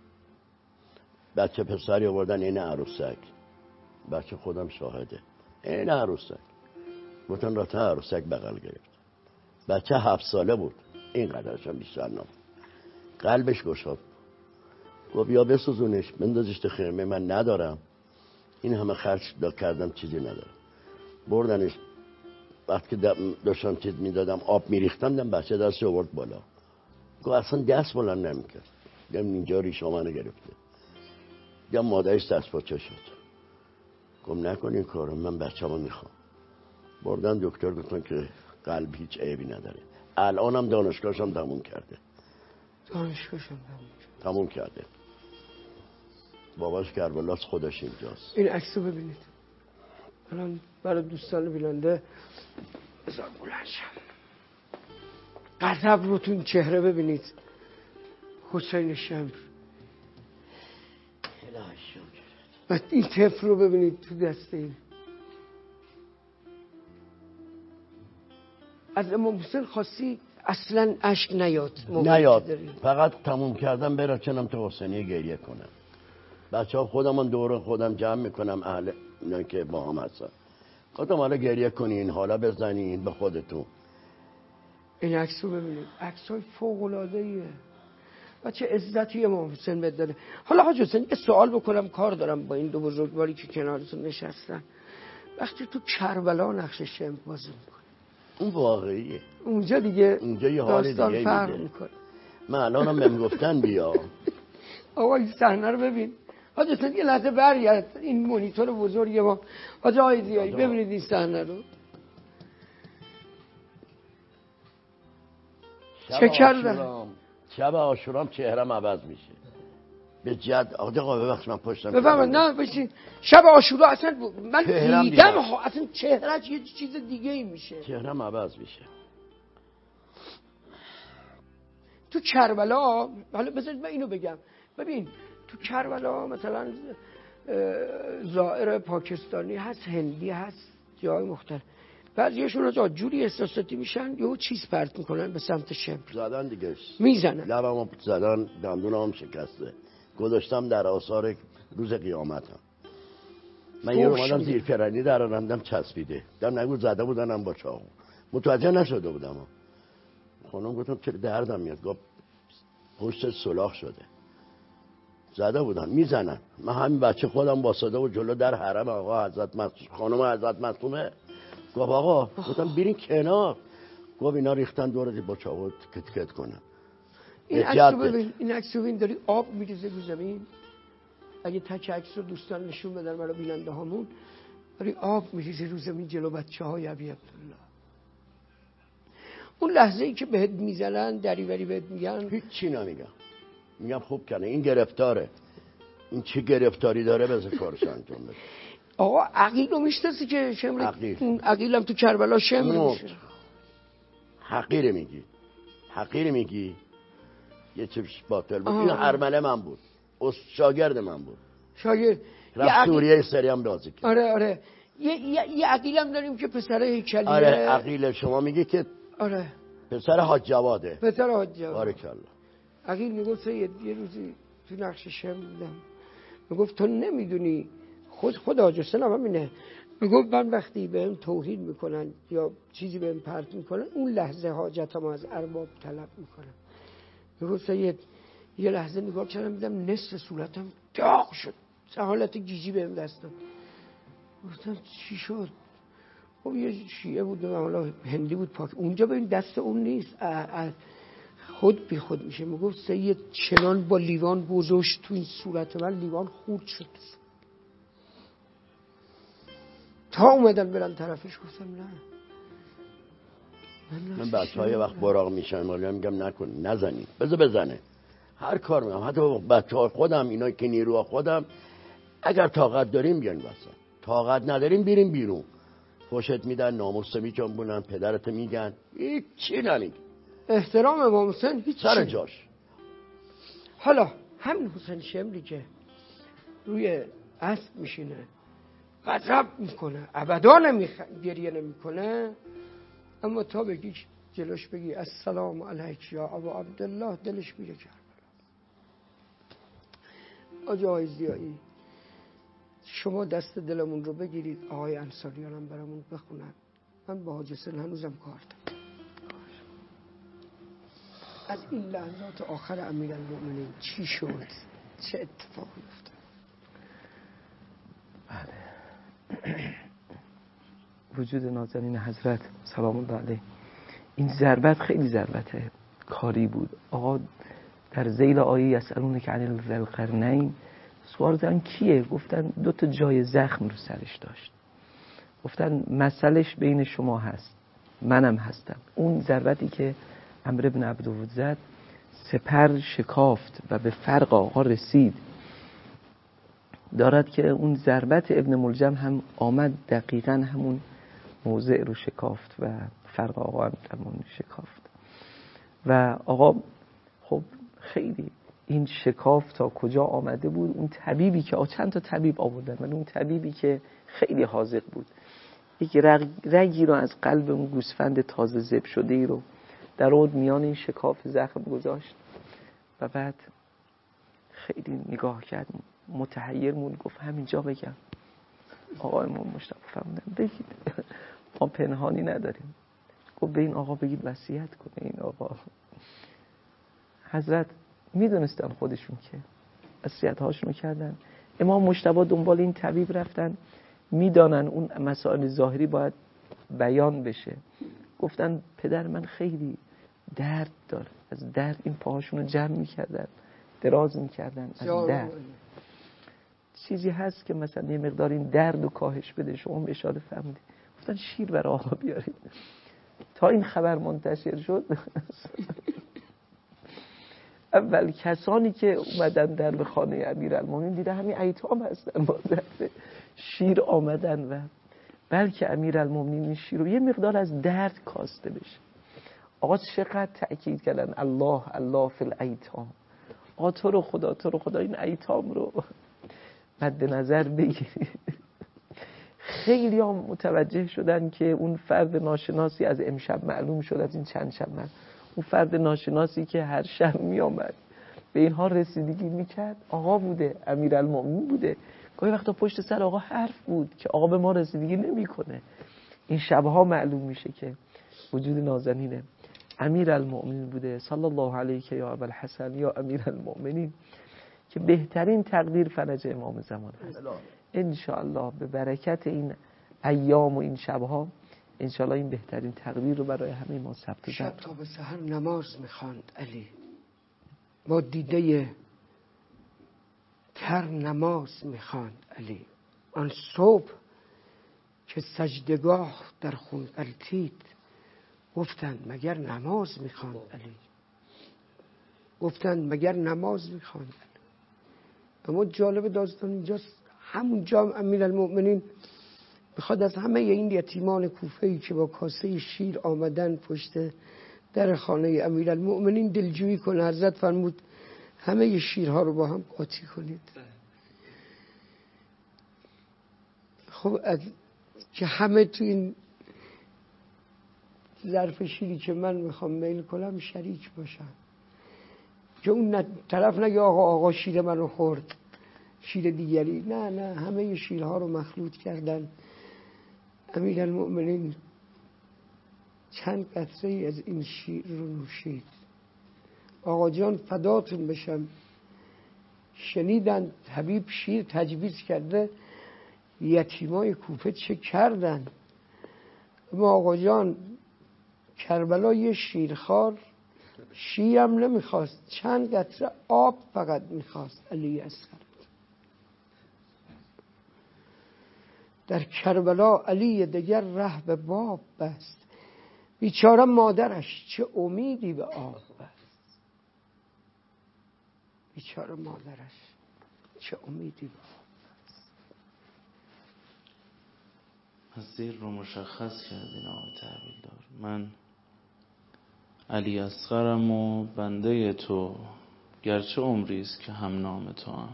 Speaker 8: بچه پسری آوردن این عروسک، بچه خودم شاهده، این عروسک گفتن رفتن عروسک بغل گرفت. بچه هفت ساله بود، این قدرش هم بیشتر نبود. قلبش گشاد گفت یا بسوزونش بندازش تو خیمه، من ندارم این همه خرج دا کردم چیزی ندارم. بردنش وقتی داشتم چیز میدادم آب میریختم دم بچه دستی آورد بالا. گفت اصلا دست بلند نمیکرد. دم اینجا ریشا منو گرفته. یا مادرش دست پاچه شد. گم نکن این کارو، من بچه‌مو میخوام. بردن دکتر گفتن که قلب هیچ عیبی نداره. الانم دانشگاهشم تموم کرده.
Speaker 1: دانشگاهشم تموم کرده.
Speaker 8: تموم کرده. باباش کربلاس، خودش اینجاست.
Speaker 1: این عکسو ببینید. الان برای دوستان بیننده بذار بلند شم. غضب رو تو این چهره ببینید. حسین شمر. بعد این طفل رو ببینید تو دست این. از امام حسین خواستی اصلا اشک نیاد.
Speaker 8: نیاد. فقط تموم کردم برا چنم تو حسینی گریه کنم. بچه ها خودم دور خودم جمع میکنم، اهل اینا که با هم هستن. خودم حالا گریه کنین، حالا بزنین به خودتون.
Speaker 1: این عکس رو ببینید. عکس های فوق العاده ایه. و چه عزتی امام حسین بداره. حالا حاج حسین یه سوال بکنم، کار دارم با این دو بزرگواری که کنارتون نشستن. وقتی تو کربلا نقش شمر بازی میکنه،
Speaker 8: اون واقعیه.
Speaker 1: اونجا دیگه
Speaker 8: اونجا یه حال دیگه
Speaker 1: فرق میکنه.
Speaker 8: من الانم بهم گفتن بیا.
Speaker 1: آقا این صحنه رو ببین. حاج حسین یه لحظه برگرد، این مانیتور بزرگ ما. حاج آقای ضیایی ببینید این صحنه رو. چه کردن؟
Speaker 8: شب عاشورام چهرم عوض میشه. به جد آقا ببخش من پشتم.
Speaker 1: بفهمم نه بشین. شب عاشورا اصلا من دیدم ها، اصلا چهرهش یه چیز دیگه ای میشه.
Speaker 8: چهرم عوض میشه.
Speaker 1: تو کربلا، حالا بذارید من اینو بگم. ببین تو کربلا مثلا زائر پاکستانی هست، هندی هست، جای مختلف. بعضیشون از جوری احساساتی میشن یهو چیز پرت میکنن به سمت شمر.
Speaker 8: زدن دیگه.
Speaker 1: میزنن.
Speaker 8: لبمو زدن، دندونام شکسته. گذاشتم در آثار روز قیامتم. من یه اومدم زیر فرنی در آوردم چسبیده. دم نگو زده بودنم با چاقو. متوجه نشده بودم. خانم گفتم چرا دردم میاد؟ گفت پشت سولاخ شده. زده بودن میزنن. من همین بچه خودم واسطه و جلو در حرم آقا حضرت معصوم، خانم حضرت معصومه. گفت آقا گفتم برین کنار. گفت اینا ریختن دور با چاقو تکت تکت کنم.
Speaker 1: این عکس رو ببین، این عکس رو ببین داری آب میریزه رو زمین. اگه تک عکس رو دوستان نشون بدن برای بیننده هامون، داری آب میریزه رو زمین جلو بچه های ابی عبدالله. اون لحظه ای که بهت میزنن دریوری بهت میگن،
Speaker 8: هیچی نمیگم. میگم خوب کنه این گرفتاره. این چه گرفتاری داره بذار کارش انجام بده.
Speaker 1: آقا عقیل رو میشناسی که شمر عقیل. عقیل هم تو کربلا شمر میشه.
Speaker 8: حقیر میگی. حقیر میگی. یه چیز باطل بود. این هرمله من بود. از شاگرد من بود.
Speaker 1: شاگرد.
Speaker 8: رفت سوریه سری هم رازی کرد.
Speaker 1: آره آره. یه یه, یه عقیل هم داریم که پسر هیکلیه.
Speaker 8: آره عقیل شما میگی که
Speaker 1: آره.
Speaker 8: پسر حاج جواده.
Speaker 1: پسر حاج جواد.
Speaker 8: بارکالله.
Speaker 1: عقیل میگفت سید یه روزی تو نقش شمر بودم. میگفت تو نمیدونی خود خود حاج حسین هم همینه. میگفت من وقتی بهم توهین میکنن یا چیزی بهم پرت میکنن اون لحظه حاجتم از ارباب طلب میکنم. میگفت سید یه لحظه نگاه کردم دیدم نصف صورتم داغ شد، حالت گیجی بهم دست داد. گفتم چی شد؟ خب یه شیعه بود و حالا هندی بود پاک. اونجا ببین دست اون نیست، خود بی خود میشه. میگفت سید چنان با لیوان گذاشت تو این صورت من لیوان خورد شد. تا اومدن برن طرفش گفتم نه.
Speaker 8: من, من بچه های وقت براغ میشن مالی میگم نکن نزنی بذار بزنه. هر کار میگم حتی بچه های خودم اینا که نیروها خودم اگر طاقت داریم بیان واسه، طاقت نداریم بیریم بیرون. خوشت میدن ناموس میجنبونن پدرت میگن هیچی نمیگن.
Speaker 1: احترام امام حسین هیچ
Speaker 8: سر جاش.
Speaker 1: حالا همین حسین شمری که روی اسب میشینه غضب میکنه ابدا نمیخ... گریه نمیکنه، اما تا بگی جلوش بگی السلام علیک یا ابا عبدالله دلش میره کربلا. آقای ضیایی شما دست دلمون رو بگیرید، آقای انصاریان هم برامون بخونن. من با حاج حسین هنوزم کار دارم. از این لحظات آخر امیرالمومنین چی شد؟ چه اتفاقی افتاد؟
Speaker 11: بله. وجود نازنین حضرت سلام الله علیه، این ضربت خیلی ضربت کاری بود. آقا در ذیل آیه یسألونک عن ذی القرنین سوال زدن کیه؟ گفتن دو تا جای زخم رو سرش داشت. گفتن مسئلهش بین شما هست، منم هستم. اون ضربتی که عمرو بن عبدود زد سپر شکافت و به فرق آقا رسید، دارد که اون ضربت ابن ملجم هم آمد دقیقا همون موضع رو شکافت و فرق آقا هم تمام شکافت. و آقا خب خیلی این شکاف تا کجا آمده بود. اون طبیبی که چند تا طبیب آوردن، من اون طبیبی که خیلی حاذق بود یک رگ، رگی رو از قلب اون گوسفند تازه ذبح شده ای رو در اون میان این شکاف زخم گذاشت و بعد خیلی نگاه کرد، متحیر مون، گفت همینجا بگم. آقای امام مصطفی فرمودن بگید، ما پنهانی نداریم. گفت به این آقا بگید وصیت کنه. این آقا حضرت میدونستن خودشون که وصیت هاشونو کردن. امام مجتبی دنبال این طبیب رفتن، میدانن اون مسائل ظاهری باید بیان بشه. گفتن پدر من خیلی درد داره، از درد این پاهاشونو جمع میکردن، دراز میکردن از درد. چیزی هست که مثلا یه مقدار این درد و کاهش بده؟ شما اشاره فرمودید. گفتن شیر برای آقا بیارید. تا این خبر منتشر شد اول کسانی که اومدن در به خانه امیرالمومنین دیده همین ایتام هستن، با شیر آمدن و بلکه امیرالمومنین این شیر رو یه مقدار از درد کاسته بشه. آقا چقدر تأکید کردن الله الله فی الایتام. آقا تو رو خدا تو رو خدا این ایتام رو مد نظر بگیرید. خیلی هم متوجه شدن که اون فرد ناشناسی از امشب معلوم شد، از این چند شب من اون فرد ناشناسی که هر شب می آمد به اینها رسیدگی میکرد آقا بوده، امیرالمومنین بوده. گاهی وقتا پشت سر آقا حرف بود که آقا به ما رسیدگی نمیکنه. این شبها معلوم میشه که وجود نازنینه امیرالمومنین بوده. صلی الله علیه یا ابوالحسن یا امیرالمومنین، که بهترین تقدیر فرج امام زمان هست. انشاءالله به برکت این ایام و این شبها انشاءالله این بهترین تقدیر رو برای همه ما ثبت
Speaker 1: شب تا به سحر نماز میخواند علی، با دیده تر نماز میخواند علی. آن صبح که سجدگاه در خون غلتید گفتند مگر نماز میخواند علی، گفتند مگر نماز میخواند. اما جالب داستان اینجاست همون جا امیرالمومنین میخواد از همه این یتیمان کوفه‌ای که با کاسه شیر آمدن پشت در خانه امیرالمومنین دلجویی کنه. حضرت فرمود همه شیرها رو با هم قاطی کنید. خب از که همه تو این ظرف شیری که من میخوام میل کنم شریک باشن، که اون طرف نگه آقا آقا شیر منو خورد شیر دیگری. نه نه، همه شیرها رو مخلوط کردن. امیرالمومنین چند قطره از این شیر رو نوشید. آقا جان فداتون بشم، شنیدن حبیب شیر تجویز کرده، یتیمای کوفه چه کردن. اما آقا جان کربلا یه شیرخوار شیرم نمیخواست، چند قطره آب فقط میخواست. علی اصغر در کربلا علی دگر ره به باب بست، بیچاره مادرش چه امیدی به آب بست. بیچاره مادرش چه امیدی به آب بست.
Speaker 12: مسیر رو مشخص کردین آقای تحویل دار. من علی اصغرم و بنده تو، گرچه عمریست که هم نام تو هم،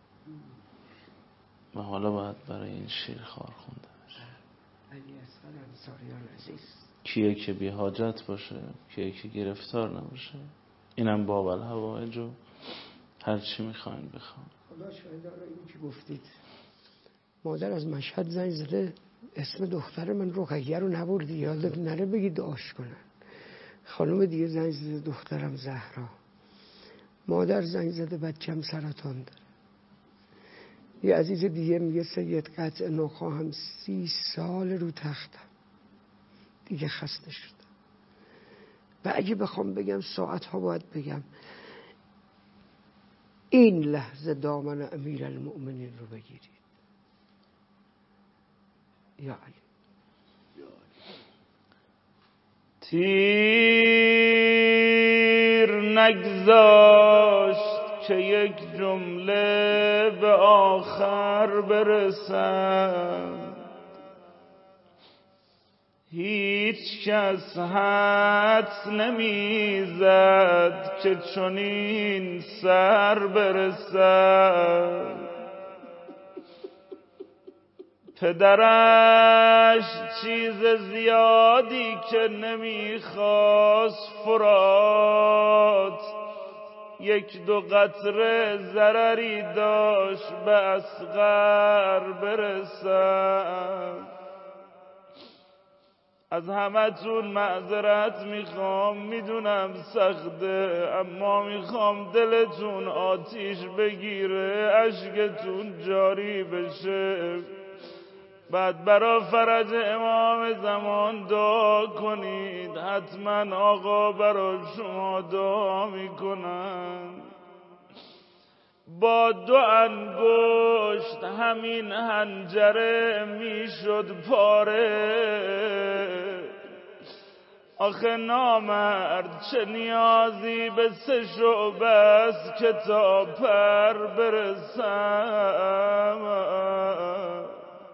Speaker 12: و حالا باید برای این شیر خوار خونده بشه.
Speaker 1: علی اصغر انصاریان عزیز
Speaker 12: کیه که بی حاجت باشه، کیه که گرفتار نباشه. اینم باب الحوائج و هر چی میخواین بخوان.
Speaker 1: خدا شاهداره این که گفتید مادر از مشهد زنگ زده اسم دختر من رقیه رو نبردی، یادت نره بگی دعاش کنن. خانم دیگه زنگ زده دخترم زهرا. مادر زنگ زده بچم سرطان داره. یه عزیز دیگه میگه سید قطع نخواهم سی سال رو تختم دیگه خسته شدم. و اگه بخوام بگم ساعت ها باید بگم. این لحظه دامن امیرالمؤمنین رو بگیرید. یا علی.
Speaker 12: تیر نگذاشت که یک جمله به آخر برسد، هیچ کس حدس نمیزد که چنین سر برسد. پدرش چیز زیادی که نمیخواست فرات، یک دو قطره ضرری داشت به اصغر برسد. از همتون معذرت میخوام، میدونم سخته، اما میخوام دلتون آتیش بگیره، اشکتون جاری بشه. بعد برا فرج امام زمان دعا کنید، حتما آقا برا شما دعا میکنن. با دو انگشت همین حنجره میشد پاره، آخه نامرد چه نیازی به سه شعبه است که تا پر برسم.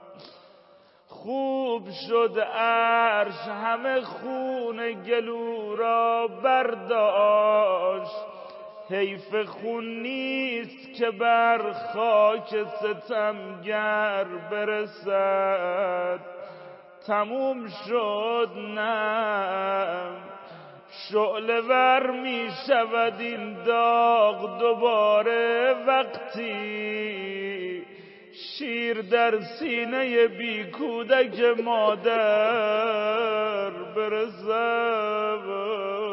Speaker 12: خوب شد عرش همه خون گلو را برداشت، حیف خون نیست که بر خاک ستمگر برسد. تموم شد نه، شعله ور می شود این داغ دوباره وقتی شیر در سینه بی کودک مادر برسد.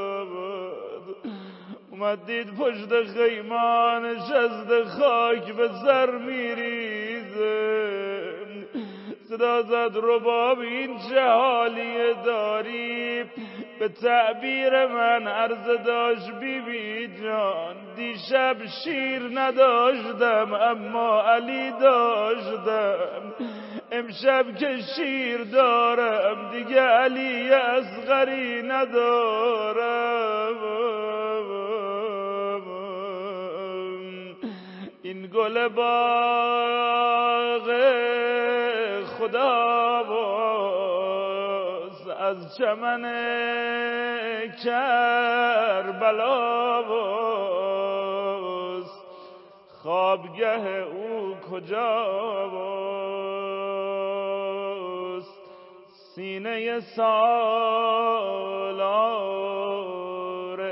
Speaker 12: اومدید پشت خیمان شست خاک به سر میریزه، صدا زد رباب این چه حالیه داری؟ به تعبیر من عرض داشت بی بی جان، دیشب شیر نداشتم اما علی داشتم، امشب که شیر دارم دیگه علی اصغری ندارم. این گل باغ خدا باز از چمن کربلا باز، خوابگه او کجا باز؟ سینه سالار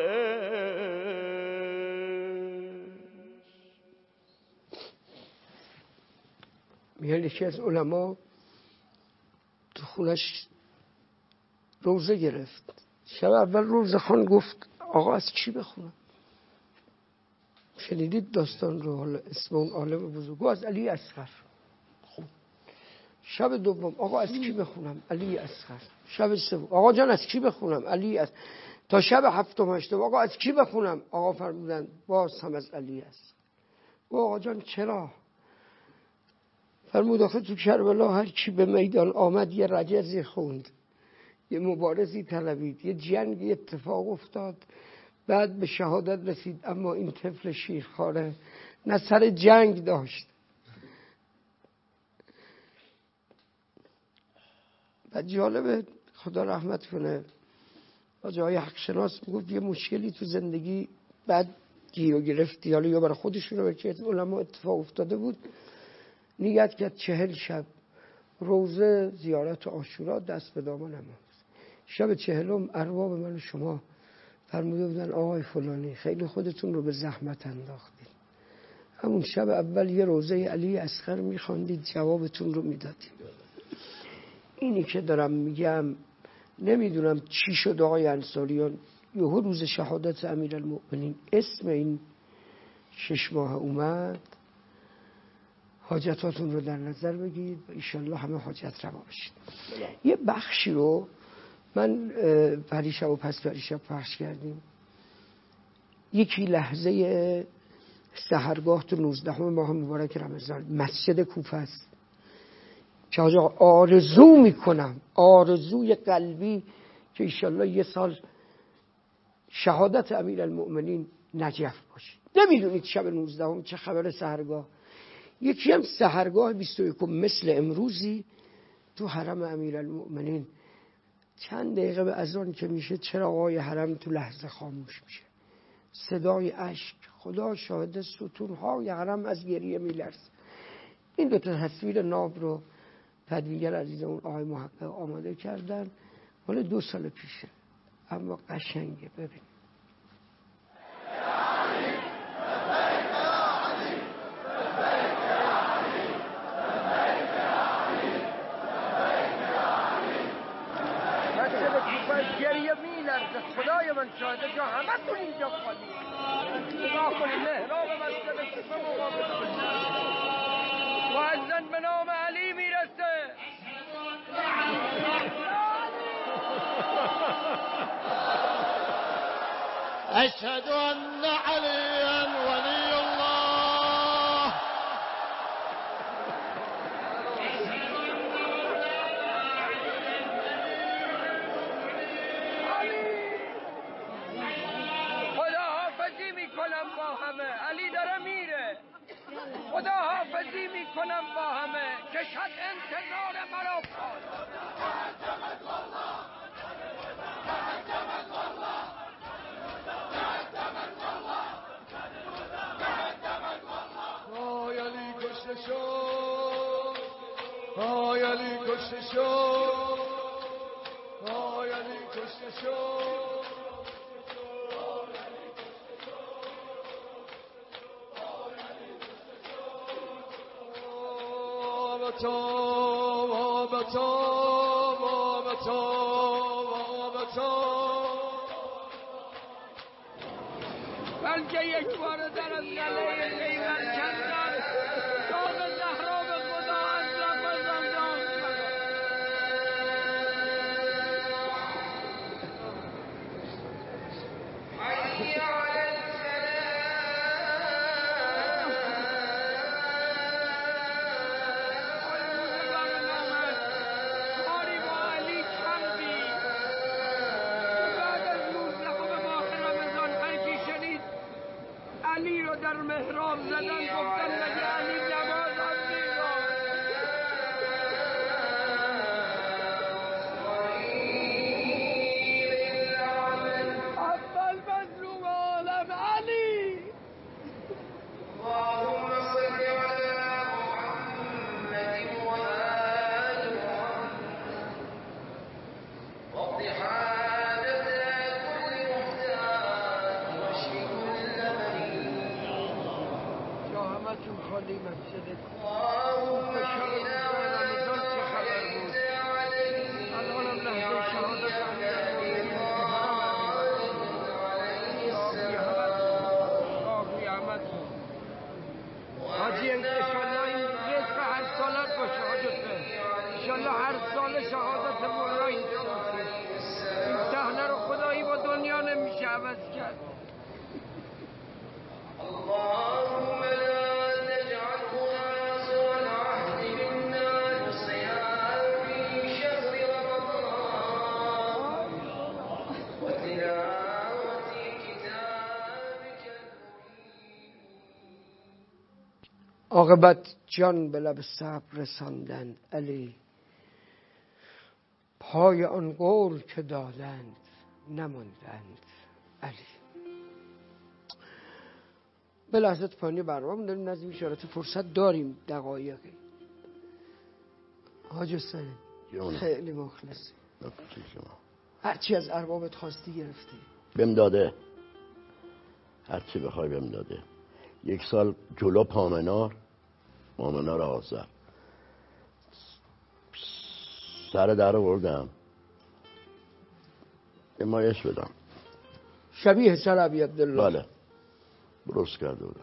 Speaker 1: میگن یکی از علما تو خونش روزه گرفت. شب اول روزه خان گفت آقا از چی بخونم؟ شنیدید داستان رو؟ حالا اسم اون عالم بزرگ از علی اصغر. خب شب دوم آقا از کی بخونم؟ علی اصغر. شب سوم آقا جان از کی بخونم؟ علی اصغر. تا شب هفتم هشتم آقا از کی بخونم؟ آقا فرمودن باز هم از علی اصغر. آقا جان چرا؟ فرمود آخه تو کربلا هر کی به میدان آمد یه رجزی خوند، یه مبارزی طلبید، یه جنگی اتفاق افتاد، بعد به شهادت رسید، اما این طفل شیرخواره نه سر جنگ داشت. بعد جالبه خدا رحمت کنه آجای های حق شناس میگفت یه مشکلی تو زندگی بعد گیر و گرفتی، حالا یا برای خودشون رو که علما اتفاق افتاده بود، نیت کرد چهل شب روزه زیارت عاشورا دست به دامن ما. شب چهلم ارباب من و شما فرموده بودن آقای فلانی خیلی خودتون رو به زحمت انداختید، همون شب اول یه روزه علی اصغر میخواندید جوابتون رو میدادید. اینی که دارم میگم نمیدونم چی شد آقای انصاریان، یهو روز شهادت امیرالمؤمنین اسم این شش ماه اومد، حاجتاتون رو در نظر بگید و ایشالله همه حاجت روا بشید. یه بخشی رو من پریشب و پس پریشب پخش کردیم، یکی لحظه سحرگاه تو نوزدهم ماه مبارک رمضان مسجد کوفه است که آقا آرزو میکنم، آرزوی قلبی که ایشالله یه سال شهادت امیرالمؤمنین نجف باشه. نمیدونید شب نوزدهم چه خبر سحرگاه؟ یکی هم سحرگاه بیست و یکم مثل امروزی تو حرم امیرالمؤمنین چند دقیقه به اذان که میشه چراغای حرم تو لحظه خاموش میشه، صدای اشک، خدا شاهد ستونهای حرم از گریه میلرزه. این دوتا تصویر ناب رو تدوینگر عزیزمون آقای محقق آماده کردن، مال دو سال پیشه اما قشنگه. ببین گریه میلرزه، خدای من شاهده جا همه تون اینجا خالی. نگاه کنید محراب مسجد کوفه مقابل مؤذن به نام علی میرسه.
Speaker 8: اشهد ان علیا ولی الله.
Speaker 1: علی داره میره، خدا حافظی میکنم با همه که شد انتظار مرا
Speaker 2: آی علی کشته شد، آی علی کشته شد، آی علی کشته شد. آبتا آبتا آبتا آبتا
Speaker 1: بلکه یک بار در از گله پیغمبر چندان داغ زهرا به خدا از لب زندان در محراب زدن گفتن مگه علی نماز هم میگن. اول مظلوم عالم علی. اللهم صل على محمد وآل محمد واقض حاجة كل محتاج واشف كل همتون خالی مسجد کوفه شب رمضان چه خبر بود؟ الانم لحظه شهادت امیرالمؤمنین آقای همتون حاجی انشالله این رزق هر سالت باشه حاجته، انشالله هر سال شهادت مولا اینجا باشه. این صحنه رو خدایی با دنیا نمیشه عوض کرد. اللهم عاقبت جان به لب صبر رساندند علی، پای آن قول که دادند نماندند علی. به لحظت پایانی برنامه داریم، نظر اشارت فرصت داریم دقایقی. حاج حسین خیلی مخلصی، هرچی از اربابت خواستی گرفتی.
Speaker 8: بهم داده، هرچی بخوای بهم داده. یک سال جلو پامنار پامنار آذر سر در آوردم نمایش بدم،
Speaker 1: شبیه سر ابی عبدالله.
Speaker 8: بله برست کرده بودم،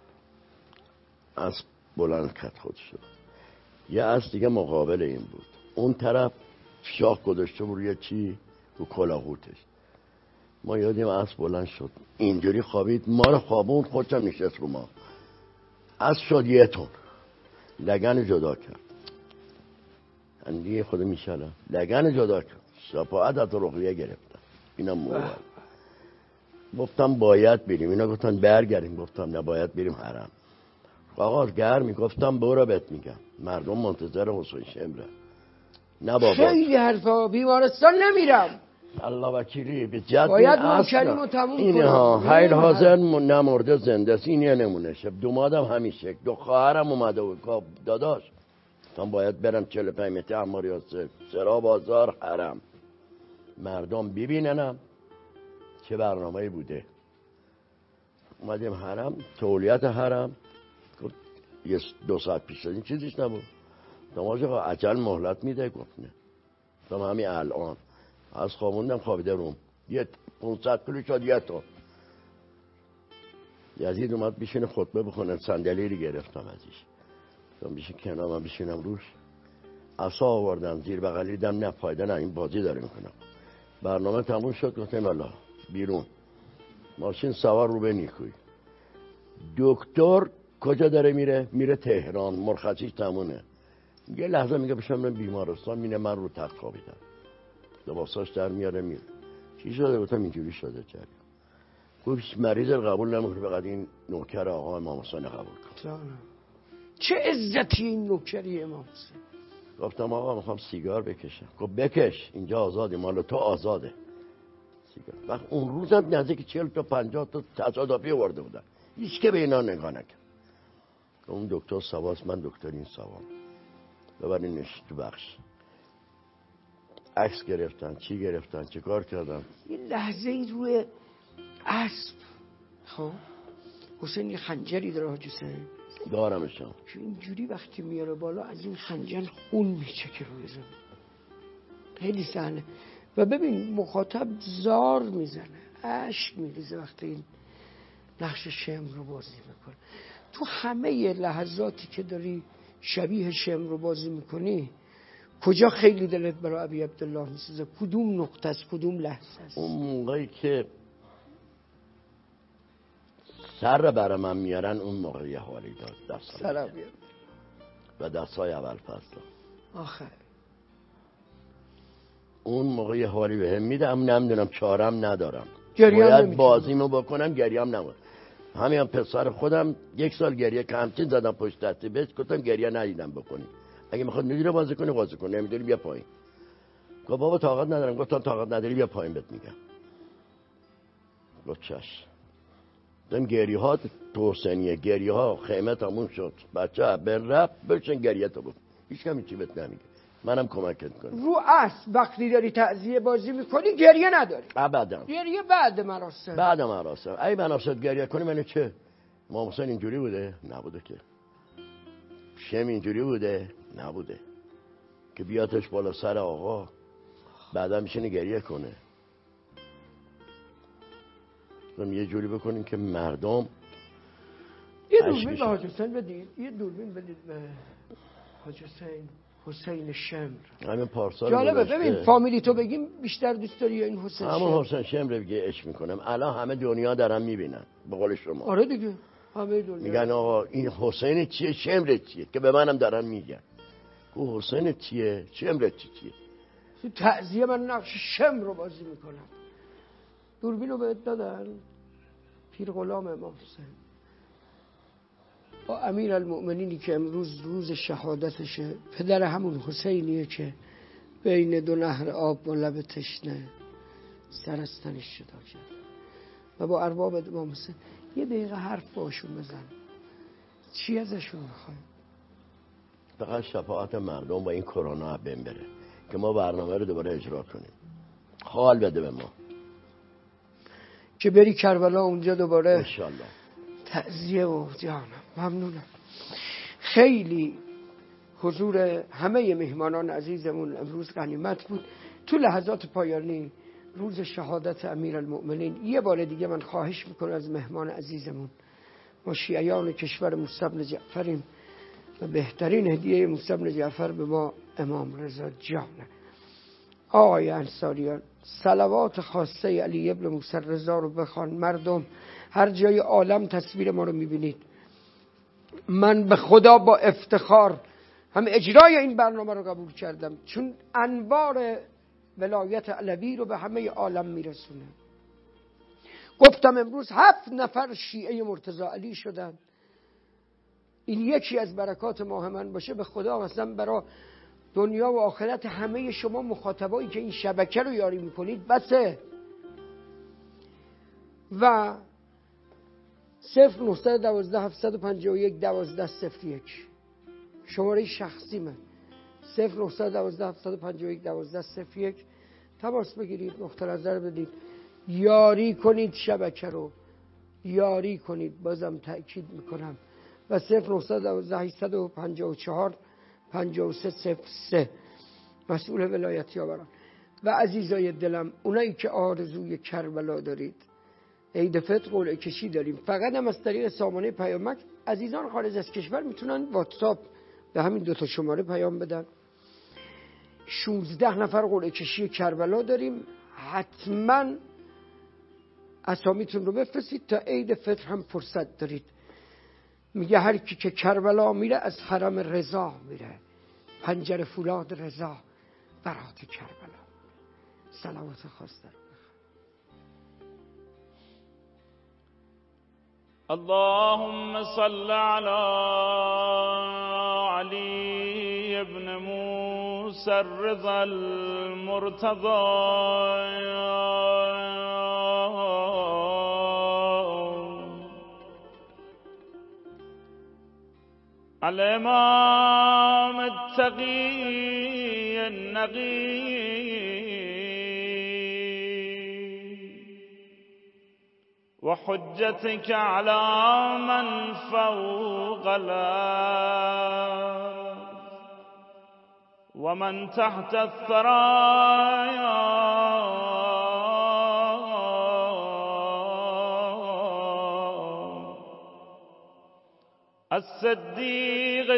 Speaker 8: از بلند کت خود شد. یه از دیگه مقابل این بود، اون طرف شاخ گذاشته بود روی چی؟ رو کلاهوتش. ما یادیم از بلند شد اینجوری خوابید، ما رو خوابون، خودشم نشست رو ما. از شد یه تون لگن جدا کرد، اندیه خود میشلم لگن جدا کرد، شفاعت از رقیه گرفتم. اینم موبایل. گفتم باید بریم، اینا گفتن برگردیم، گفتم نباید بریم حرم. آقا گرمی، گفتم برو بهت میگم مردم منتظر حسین شمره. نه بابا
Speaker 1: خیلی حرفا، بیمارستان نمیرم.
Speaker 8: الله وکیلی به جد
Speaker 1: باید نوکریمو تموم کنم.
Speaker 8: اینها حیل حاضر نمرده زنده است. این یه نمونه شد. دومادم همیشه، دو خواهرم اومده بود داداش گفتم باید برم چهل و پنج متر عماری سرا بازار حرم، مردم ببیننم چه برنامه‌ای بوده. اومدیم حرم، تولیت حرم یه دو ساعت پیش این چیزیش نبود. دماغ عجل مهلت میده. گفت نه گفتم همین الان از خوابوندم خوابیده روم، یه پونصد کیلو شد یه تون. یزید اومد بشینه خطبه بخونه، صندلی رو گرفتم ازش، گفتم بشین کنار من بشینم روش. عصا آوردم زیر بغلی، دیدم نه فایده نه، این بازی داره میکنم. برنامه تموم شد، گفتم الله بیرون. ماشین سوار رو به نیکوی. دکتر کجا داره میره؟ میره تهران، مرخصیش تمونه. یه لحظه میگه بشم من بیمارستان، مینه من رو تخت خوابیدم، لباساش در میاره میره. چی شده؟ گفتم اینجوری شده. چرا؟ گفت مریض قبول نمیکنه، فقط این نوکر آقا امام حسین قبول کن.
Speaker 1: چه عزتی این نوکری امام حسین.
Speaker 8: گفتم آقا میخوام سیگار بکشم. گفت بکش، اینجا آزادی، مال تو آزاده سیگار. وقت اون روزم نزدیک چهل تا پنجاه تا تصادفی آورده بودن، هیچ که به اینا نگاه نکرد. اون دکتر سواس، من دکتر این سوام، ببرینش تو بخش. عکس گرفتن، چی گرفتن، چه کار کردن.
Speaker 1: یه لحظه ای روی اسب، خب حسین یه خنجری داره حاج حسین،
Speaker 8: دارمشم،
Speaker 1: که اینجوری وقتی میاره بالا از این خنجر خون میچکه روی زمین. خیلی صحنه. و ببین مخاطب زار میزنه، اشک میریزه وقتی این نقش شمر رو بازی میکنه. تو همه لحظاتی که داری شبیه شمر رو بازی میکنی، کجا خیلی دلت برای ابی عبدالله میسوزه؟ کدوم نقطه است؟ کدوم لحظه است؟
Speaker 8: اون موقعی که سر برای من میارن، اون موقع یه حالی داد دست
Speaker 1: سر بیار
Speaker 8: و دستای اول فصل
Speaker 1: آخه
Speaker 8: اون موقع یه حالی به هم میدم، نمیدونم چارم ندارم،
Speaker 1: باید
Speaker 8: بازیمو بکنم، گریم نمون. همین هم پسر خودم یک سال گریه که همچین زدم پشت دستی بهش، گفتم گریه ندیدم بکنی، اگه میخواد میدونه بازی کنی بازی کنی، نمیدونی بیا پایین. گفت بابا طاقت ندارم. گفتم طاقت نداری بیا پایین بهت میگم. گفت چش. دم گریه ها تو حسینیه، گریه ها خیمه تموم شد، بچه بر رفت بشن گریه تو بود، هیچ کمی چی بهت نمیگه، منم کمکت کنم.
Speaker 1: رو اسب وقتی داری تعزیه بازی میکنی گریه نداری
Speaker 8: ابدا،
Speaker 1: گریه بعد مراسم.
Speaker 8: بعد مراسم ای بنافسد گریه کنی منو چه؟ امام حسین اینجوری بوده؟ نبوده که. شم اینجوری بوده؟ نبوده که بیاتش بالا سر آقا بعدا میشینه گریه کنه. یه جوری بکنیم که مردم
Speaker 1: یه دوربین به حاج حسین بدید، یه دوربین بدید به حاج حسین، حسین شمر.
Speaker 8: همین پارسال
Speaker 1: جالبه. ببین فامیلی تو بگیم بیشتر دوست داری یا این حسین
Speaker 8: همون
Speaker 1: شمر؟
Speaker 8: همون حسین شمر بگه عشق میکنم. الان همه دنیا دارن میبینن به قول شما.
Speaker 1: آره دیگه همه دنیا
Speaker 8: میگن آقا این حسین چیه، شمر چیه، که به منم دارن میگن او حسین چیه، شمر چی چیه.
Speaker 1: تو تعزیه من نقش شمر رو بازی میکنم. دوربین رو بهت دادن پیر غلام امام حسین با امیر المؤمنینی که امروز روز شهادتشه، پدر همون حسینیه که بین دو نهر آب و لب تشنه سر از تنش جدا کرد، و با ارباب امام حسین یه دقیقه حرف باشون بزن. چی ازشون میخوایم؟
Speaker 8: فقط شفاعت مردم با این کرونا بین بره که ما برنامه رو دوباره اجرا کنیم. حال بده به ما
Speaker 1: که بری کربلا اونجا دوباره
Speaker 8: انشالله
Speaker 1: تعزیه و جانم. ممنونم. خیلی حضور همه مهمانان عزیزمون امروز غنیمت بود. تو لحظات پایانی روز شهادت امیرالمؤمنین یه بار دیگه من خواهش میکنم از مهمان عزیزمون، ما شیعیان کشور موسی بن جعفریم و بهترین هدیه موسی بن جعفر به ما امام رضا جانه. آقای انصاریان صلوات خاصه علی ابن موسی رضا رو بخوان. مردم هر جای عالم تصویر ما رو میبینید. من به خدا با افتخار هم اجرای این برنامه رو قبول کردم، چون انوار ولایت علوی رو به همه عالم میرسونه. گفتم امروز هفت نفر شیعه مرتضی علی شدن. این یکی از برکات ماه من باشه، به خدا قسم برای دنیا و آخرت همه شما مخاطبایی که این شبکه رو یاری میکنید بسه. و صفر نهصد و دوازده هفتصد و پنجاه و یک دوازده صفر یک شماره شخصی من، صفر نهصد و دوازده هفتصد و پنجاه و یک دوازده صفر یک تماس بگیرید، نقطه نظر بدید، یاری کنید، شبکه رو یاری کنید. بازم تأکید میکنم. و صفر نهصد و دوازده هشتصد و پنجاه و چهار پنجاه و سه صفر سه مسئول ولایت یاوران. و عزیزای دلم، اونایی که آرزوی کربلا دارید، عید فطر قرعه کشی داریم، فقط هم از طریق سامانه پیامک عزیزان خارج از کشور میتونن واتساپ به همین دوتا شماره پیام بدن. شانزده نفر قرعه کشی کربلا داریم. حتما اسامیتون رو بفرستید تا عید فطر هم فرصت دارید. میگه هر کی که کربلا میره از حرم رضا میره، پنجره فولاد رضا برات کربلا. صلوات خاص دارم.
Speaker 12: اللهم صل على علي ابن موسى الرضا المرتضى الإمام التقي النقي وحجتك على من فوق الأرض ومن تحت الثرايا الصديق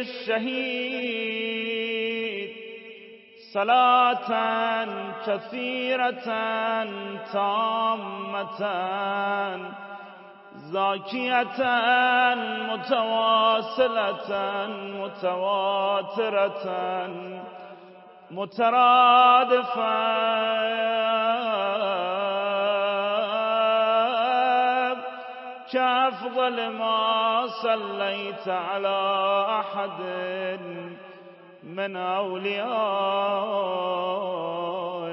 Speaker 12: الشهيد صلاة كثيرة تامة زاكية متواصلة متواترة مترادفة كأفضل ما صليت على أحد من أولياء.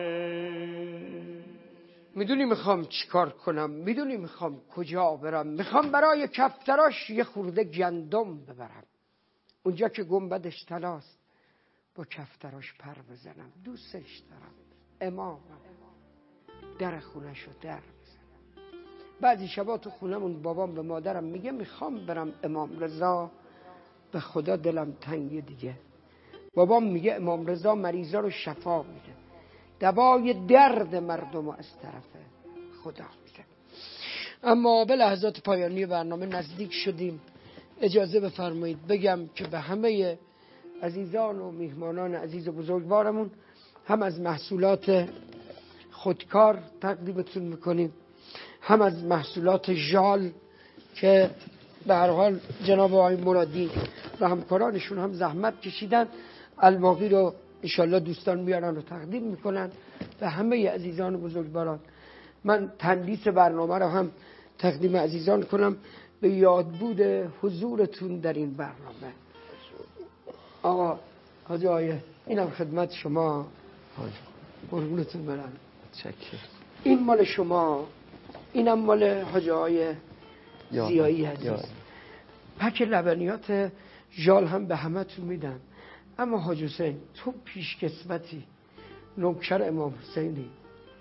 Speaker 1: میدونی میخوام چیکار کنم، میدونی میخوام کجا برم. میخوام برای کفتراش یه خورده گندم ببرم، اونجا که گنبدش طلاست با کفتراش پر بزنم. دوستش دارم، امامم، در خونه‌شو در بزنم. بعضی شبا تو خونمون بابام به مادرم میگه میخوام برم امام رضا، به خدا دلم تنگه دیگه. بابام میگه امام رضا مریضا رو شفا میده، دوای درد مردم رو از طرف خدا میده. اما به لحظات پایانی برنامه نزدیک شدیم. اجازه بفرمایید بگم که به همه عزیزان و میهمانان عزیز و بزرگوارمون هم از محصولات خودکار تقدیمتون میکنیم، هم از محصولات ژال که به هر حال جناب آقای مرادی و همکارانشون هم زحمت کشیدن. الباقی رو انشالله دوستان بیارن و تقدیم میکنن به همه عزیزان و بزرگواران. من تندیس برنامه رو هم تقدیم عزیزان کنم به یادبود حضورتون در این برنامه. آقا حاجی آیه اینم خدمت شما، قربونتون برم. این مال شما، اینم مال حاجی آیه زیایی عزیز. پک لبنیات ژال هم به همه تون میدم. اما حاج حسین تو پیشکسوتی، نوکر امام حسینی،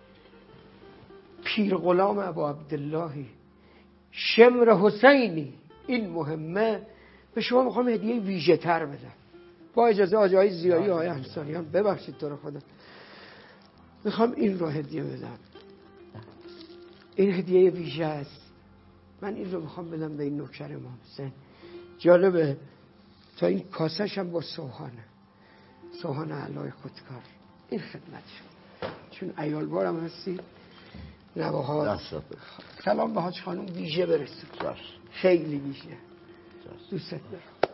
Speaker 1: پیر غلام ابا عبداللهی، شمر حسینی، این مهمه. به شما میخوام هدیه ویژه تر بدم با اجازه آجای زیایی آقای انصاریان. ببخشید تو رو خدا، میخوام این رو هدیه بدم. این هدیه ویژه است. من این رو میخوام بدم به این نوکر امام حسین. جالبه تا این کاسش هم با سوهانه، سوهان علای خودکار. این خدمت شد. چون ایال بارم هستید نواها سلام به حاج خانم ویژه برسید. خیلی ویژه دوست دارم.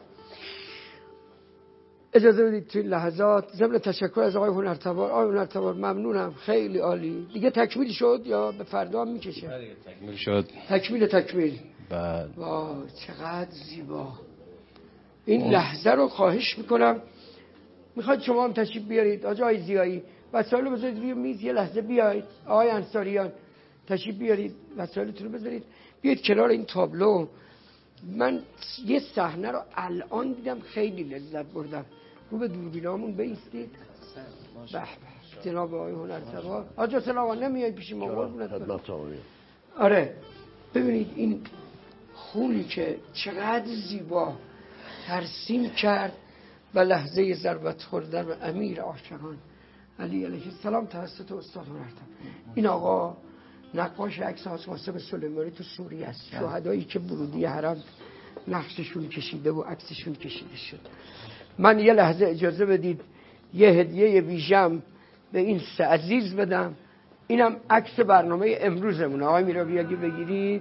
Speaker 1: اجازه بدید توی لحظات ضمن تشکر از آقای هنرتبار. آقای هنرتبار ممنونم، خیلی عالی. دیگه تکمیل شد یا به فردا هم میکشه؟
Speaker 3: دیگه تکمیل شد.
Speaker 1: تکمیل تکمیل.
Speaker 3: بعد
Speaker 1: واه چقدر زیبا. این لحظه رو خواهش میکنم میخواید شما هم تشریف بیارید. آقای زیایی وسایل رو بذارید روی میز، یه لحظه بیایید. آقای انصاریان تشریف بیارید، وسایلتون رو بذارید، بیاید کنار این تابلو. من یه صحنه رو الان دیدم خیلی لذت بردم. رو به دوربینامون بایستید. به به جناب آقای هنرتبار. آجا سلام نمیای پیش ما قربونت برم. آره ببینید این خونی که چقدر زیبا ترسیم کرد و لحظه ضربت خوردن به امیر عاشقان علی علیه السلام توسط استاد هنرتبار. این آقا نقاش عکس حاج قاسم سلیمانی تو سوریه است. شهدایی که ورودی حرم نقششون کشیده و عکسشون کشیده شد. من یه لحظه اجازه بدید یه هدیه ویژم به این سه عزیز بدم. اینم عکس برنامه امروزمونه. آقای میرابی اگه بگیرید.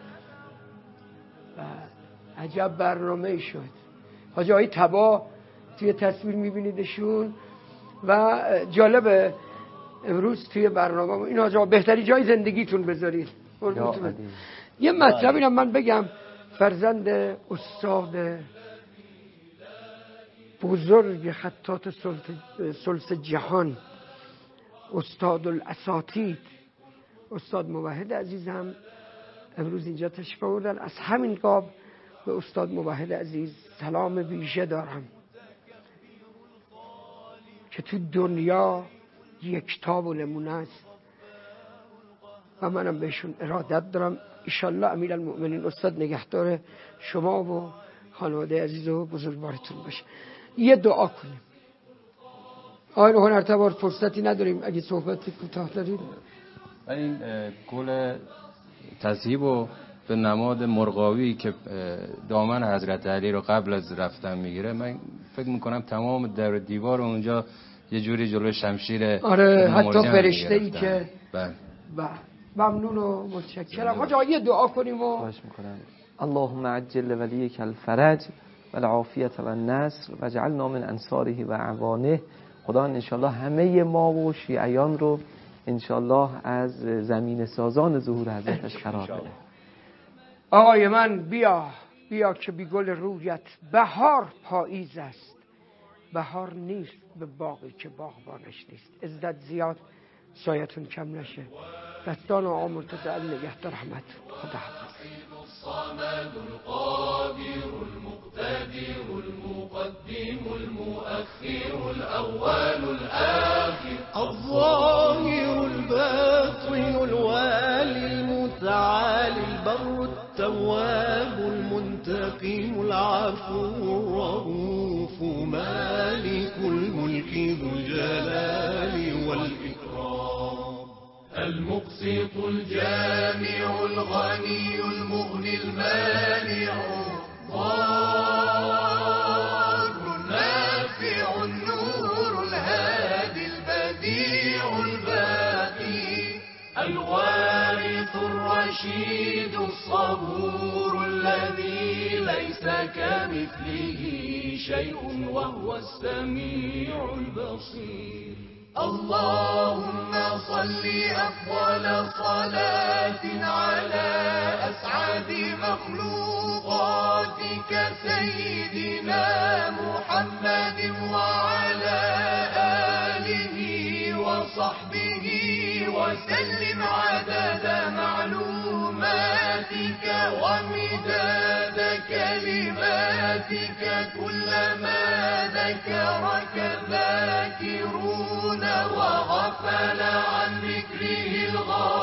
Speaker 1: عجب برنامه شد. حاج آقای تبا توی تصویر میبینیدشون و جالبه امروز توی برنامه این حاج آقا بهتری جای زندگیتون بذارید. یه مطلب اینم من بگم. فرزند استاد بزرگ خطاط ثلث جهان، استاد الاساتید، استاد موحد عزیزم امروز اینجا تشریف آوردن. از همین باب به استاد موحد عزیز سلام ویژه دارم که تو دنیا یکتا و نمونه است و منم بهشون ارادت دارم. انشالله امیرالمؤمنین استاد نگهدار شما و خانواده عزیز و بزرگوارتون باشه. یه دعا کنیم. آقای هنرتبار فرصتی نداریم اگه صحبتی کوتاه دارید.
Speaker 3: این گل تذهیب و به نماد مرغاوی که دامن حضرت علی رو قبل از رفتن میگیره، من فکر میکنم تمام در دیوار اونجا یه جوری جلوی شمشیر
Speaker 1: آره حتی فرشته ای که
Speaker 3: بله
Speaker 1: ممنون و متشکرم. آقا یه دعا کنیم و
Speaker 11: خواهش میکنم. اللهم عجل ولیک الفرج و العافیت و النصر و جعلنا من انصاره و اعوانه. خدا انشالله همه ما و شیعیان رو انشالله از زمین سازان ظهور حضرتش قرار بده.
Speaker 1: آقای من بیا بیا که بی گل رویت بهار پاییز است. بهار نیست به باغی که باغبانش نیست. عزت زیاد سایتون کم نشه. دستان آقا مرتضی نگهدار رحمت. خدا حافظ.
Speaker 2: الصمد القادر المقتدر المقدم المؤخر الأول الآخر الظاهر الباطن الوالي المتعالي البر التواب المنتقم العفو الرؤوف مالك الملك ذو الجلال والإكرام المقسط الجامع الغني المغني المانع ضار النافع النور الهادي البديع الباقي الوارث الرشيد الصبور الذي ليس كمثله شيء وهو السميع البصير. اللهم صل أفضل صلاة على أسعد مخلوقاتك سيدنا محمد وعلى آله وصحبه وسلم عدد معلوماتك ومداد كلماتك كلما ذكرك الذاكرون وغفل عن ذكره الغافلون.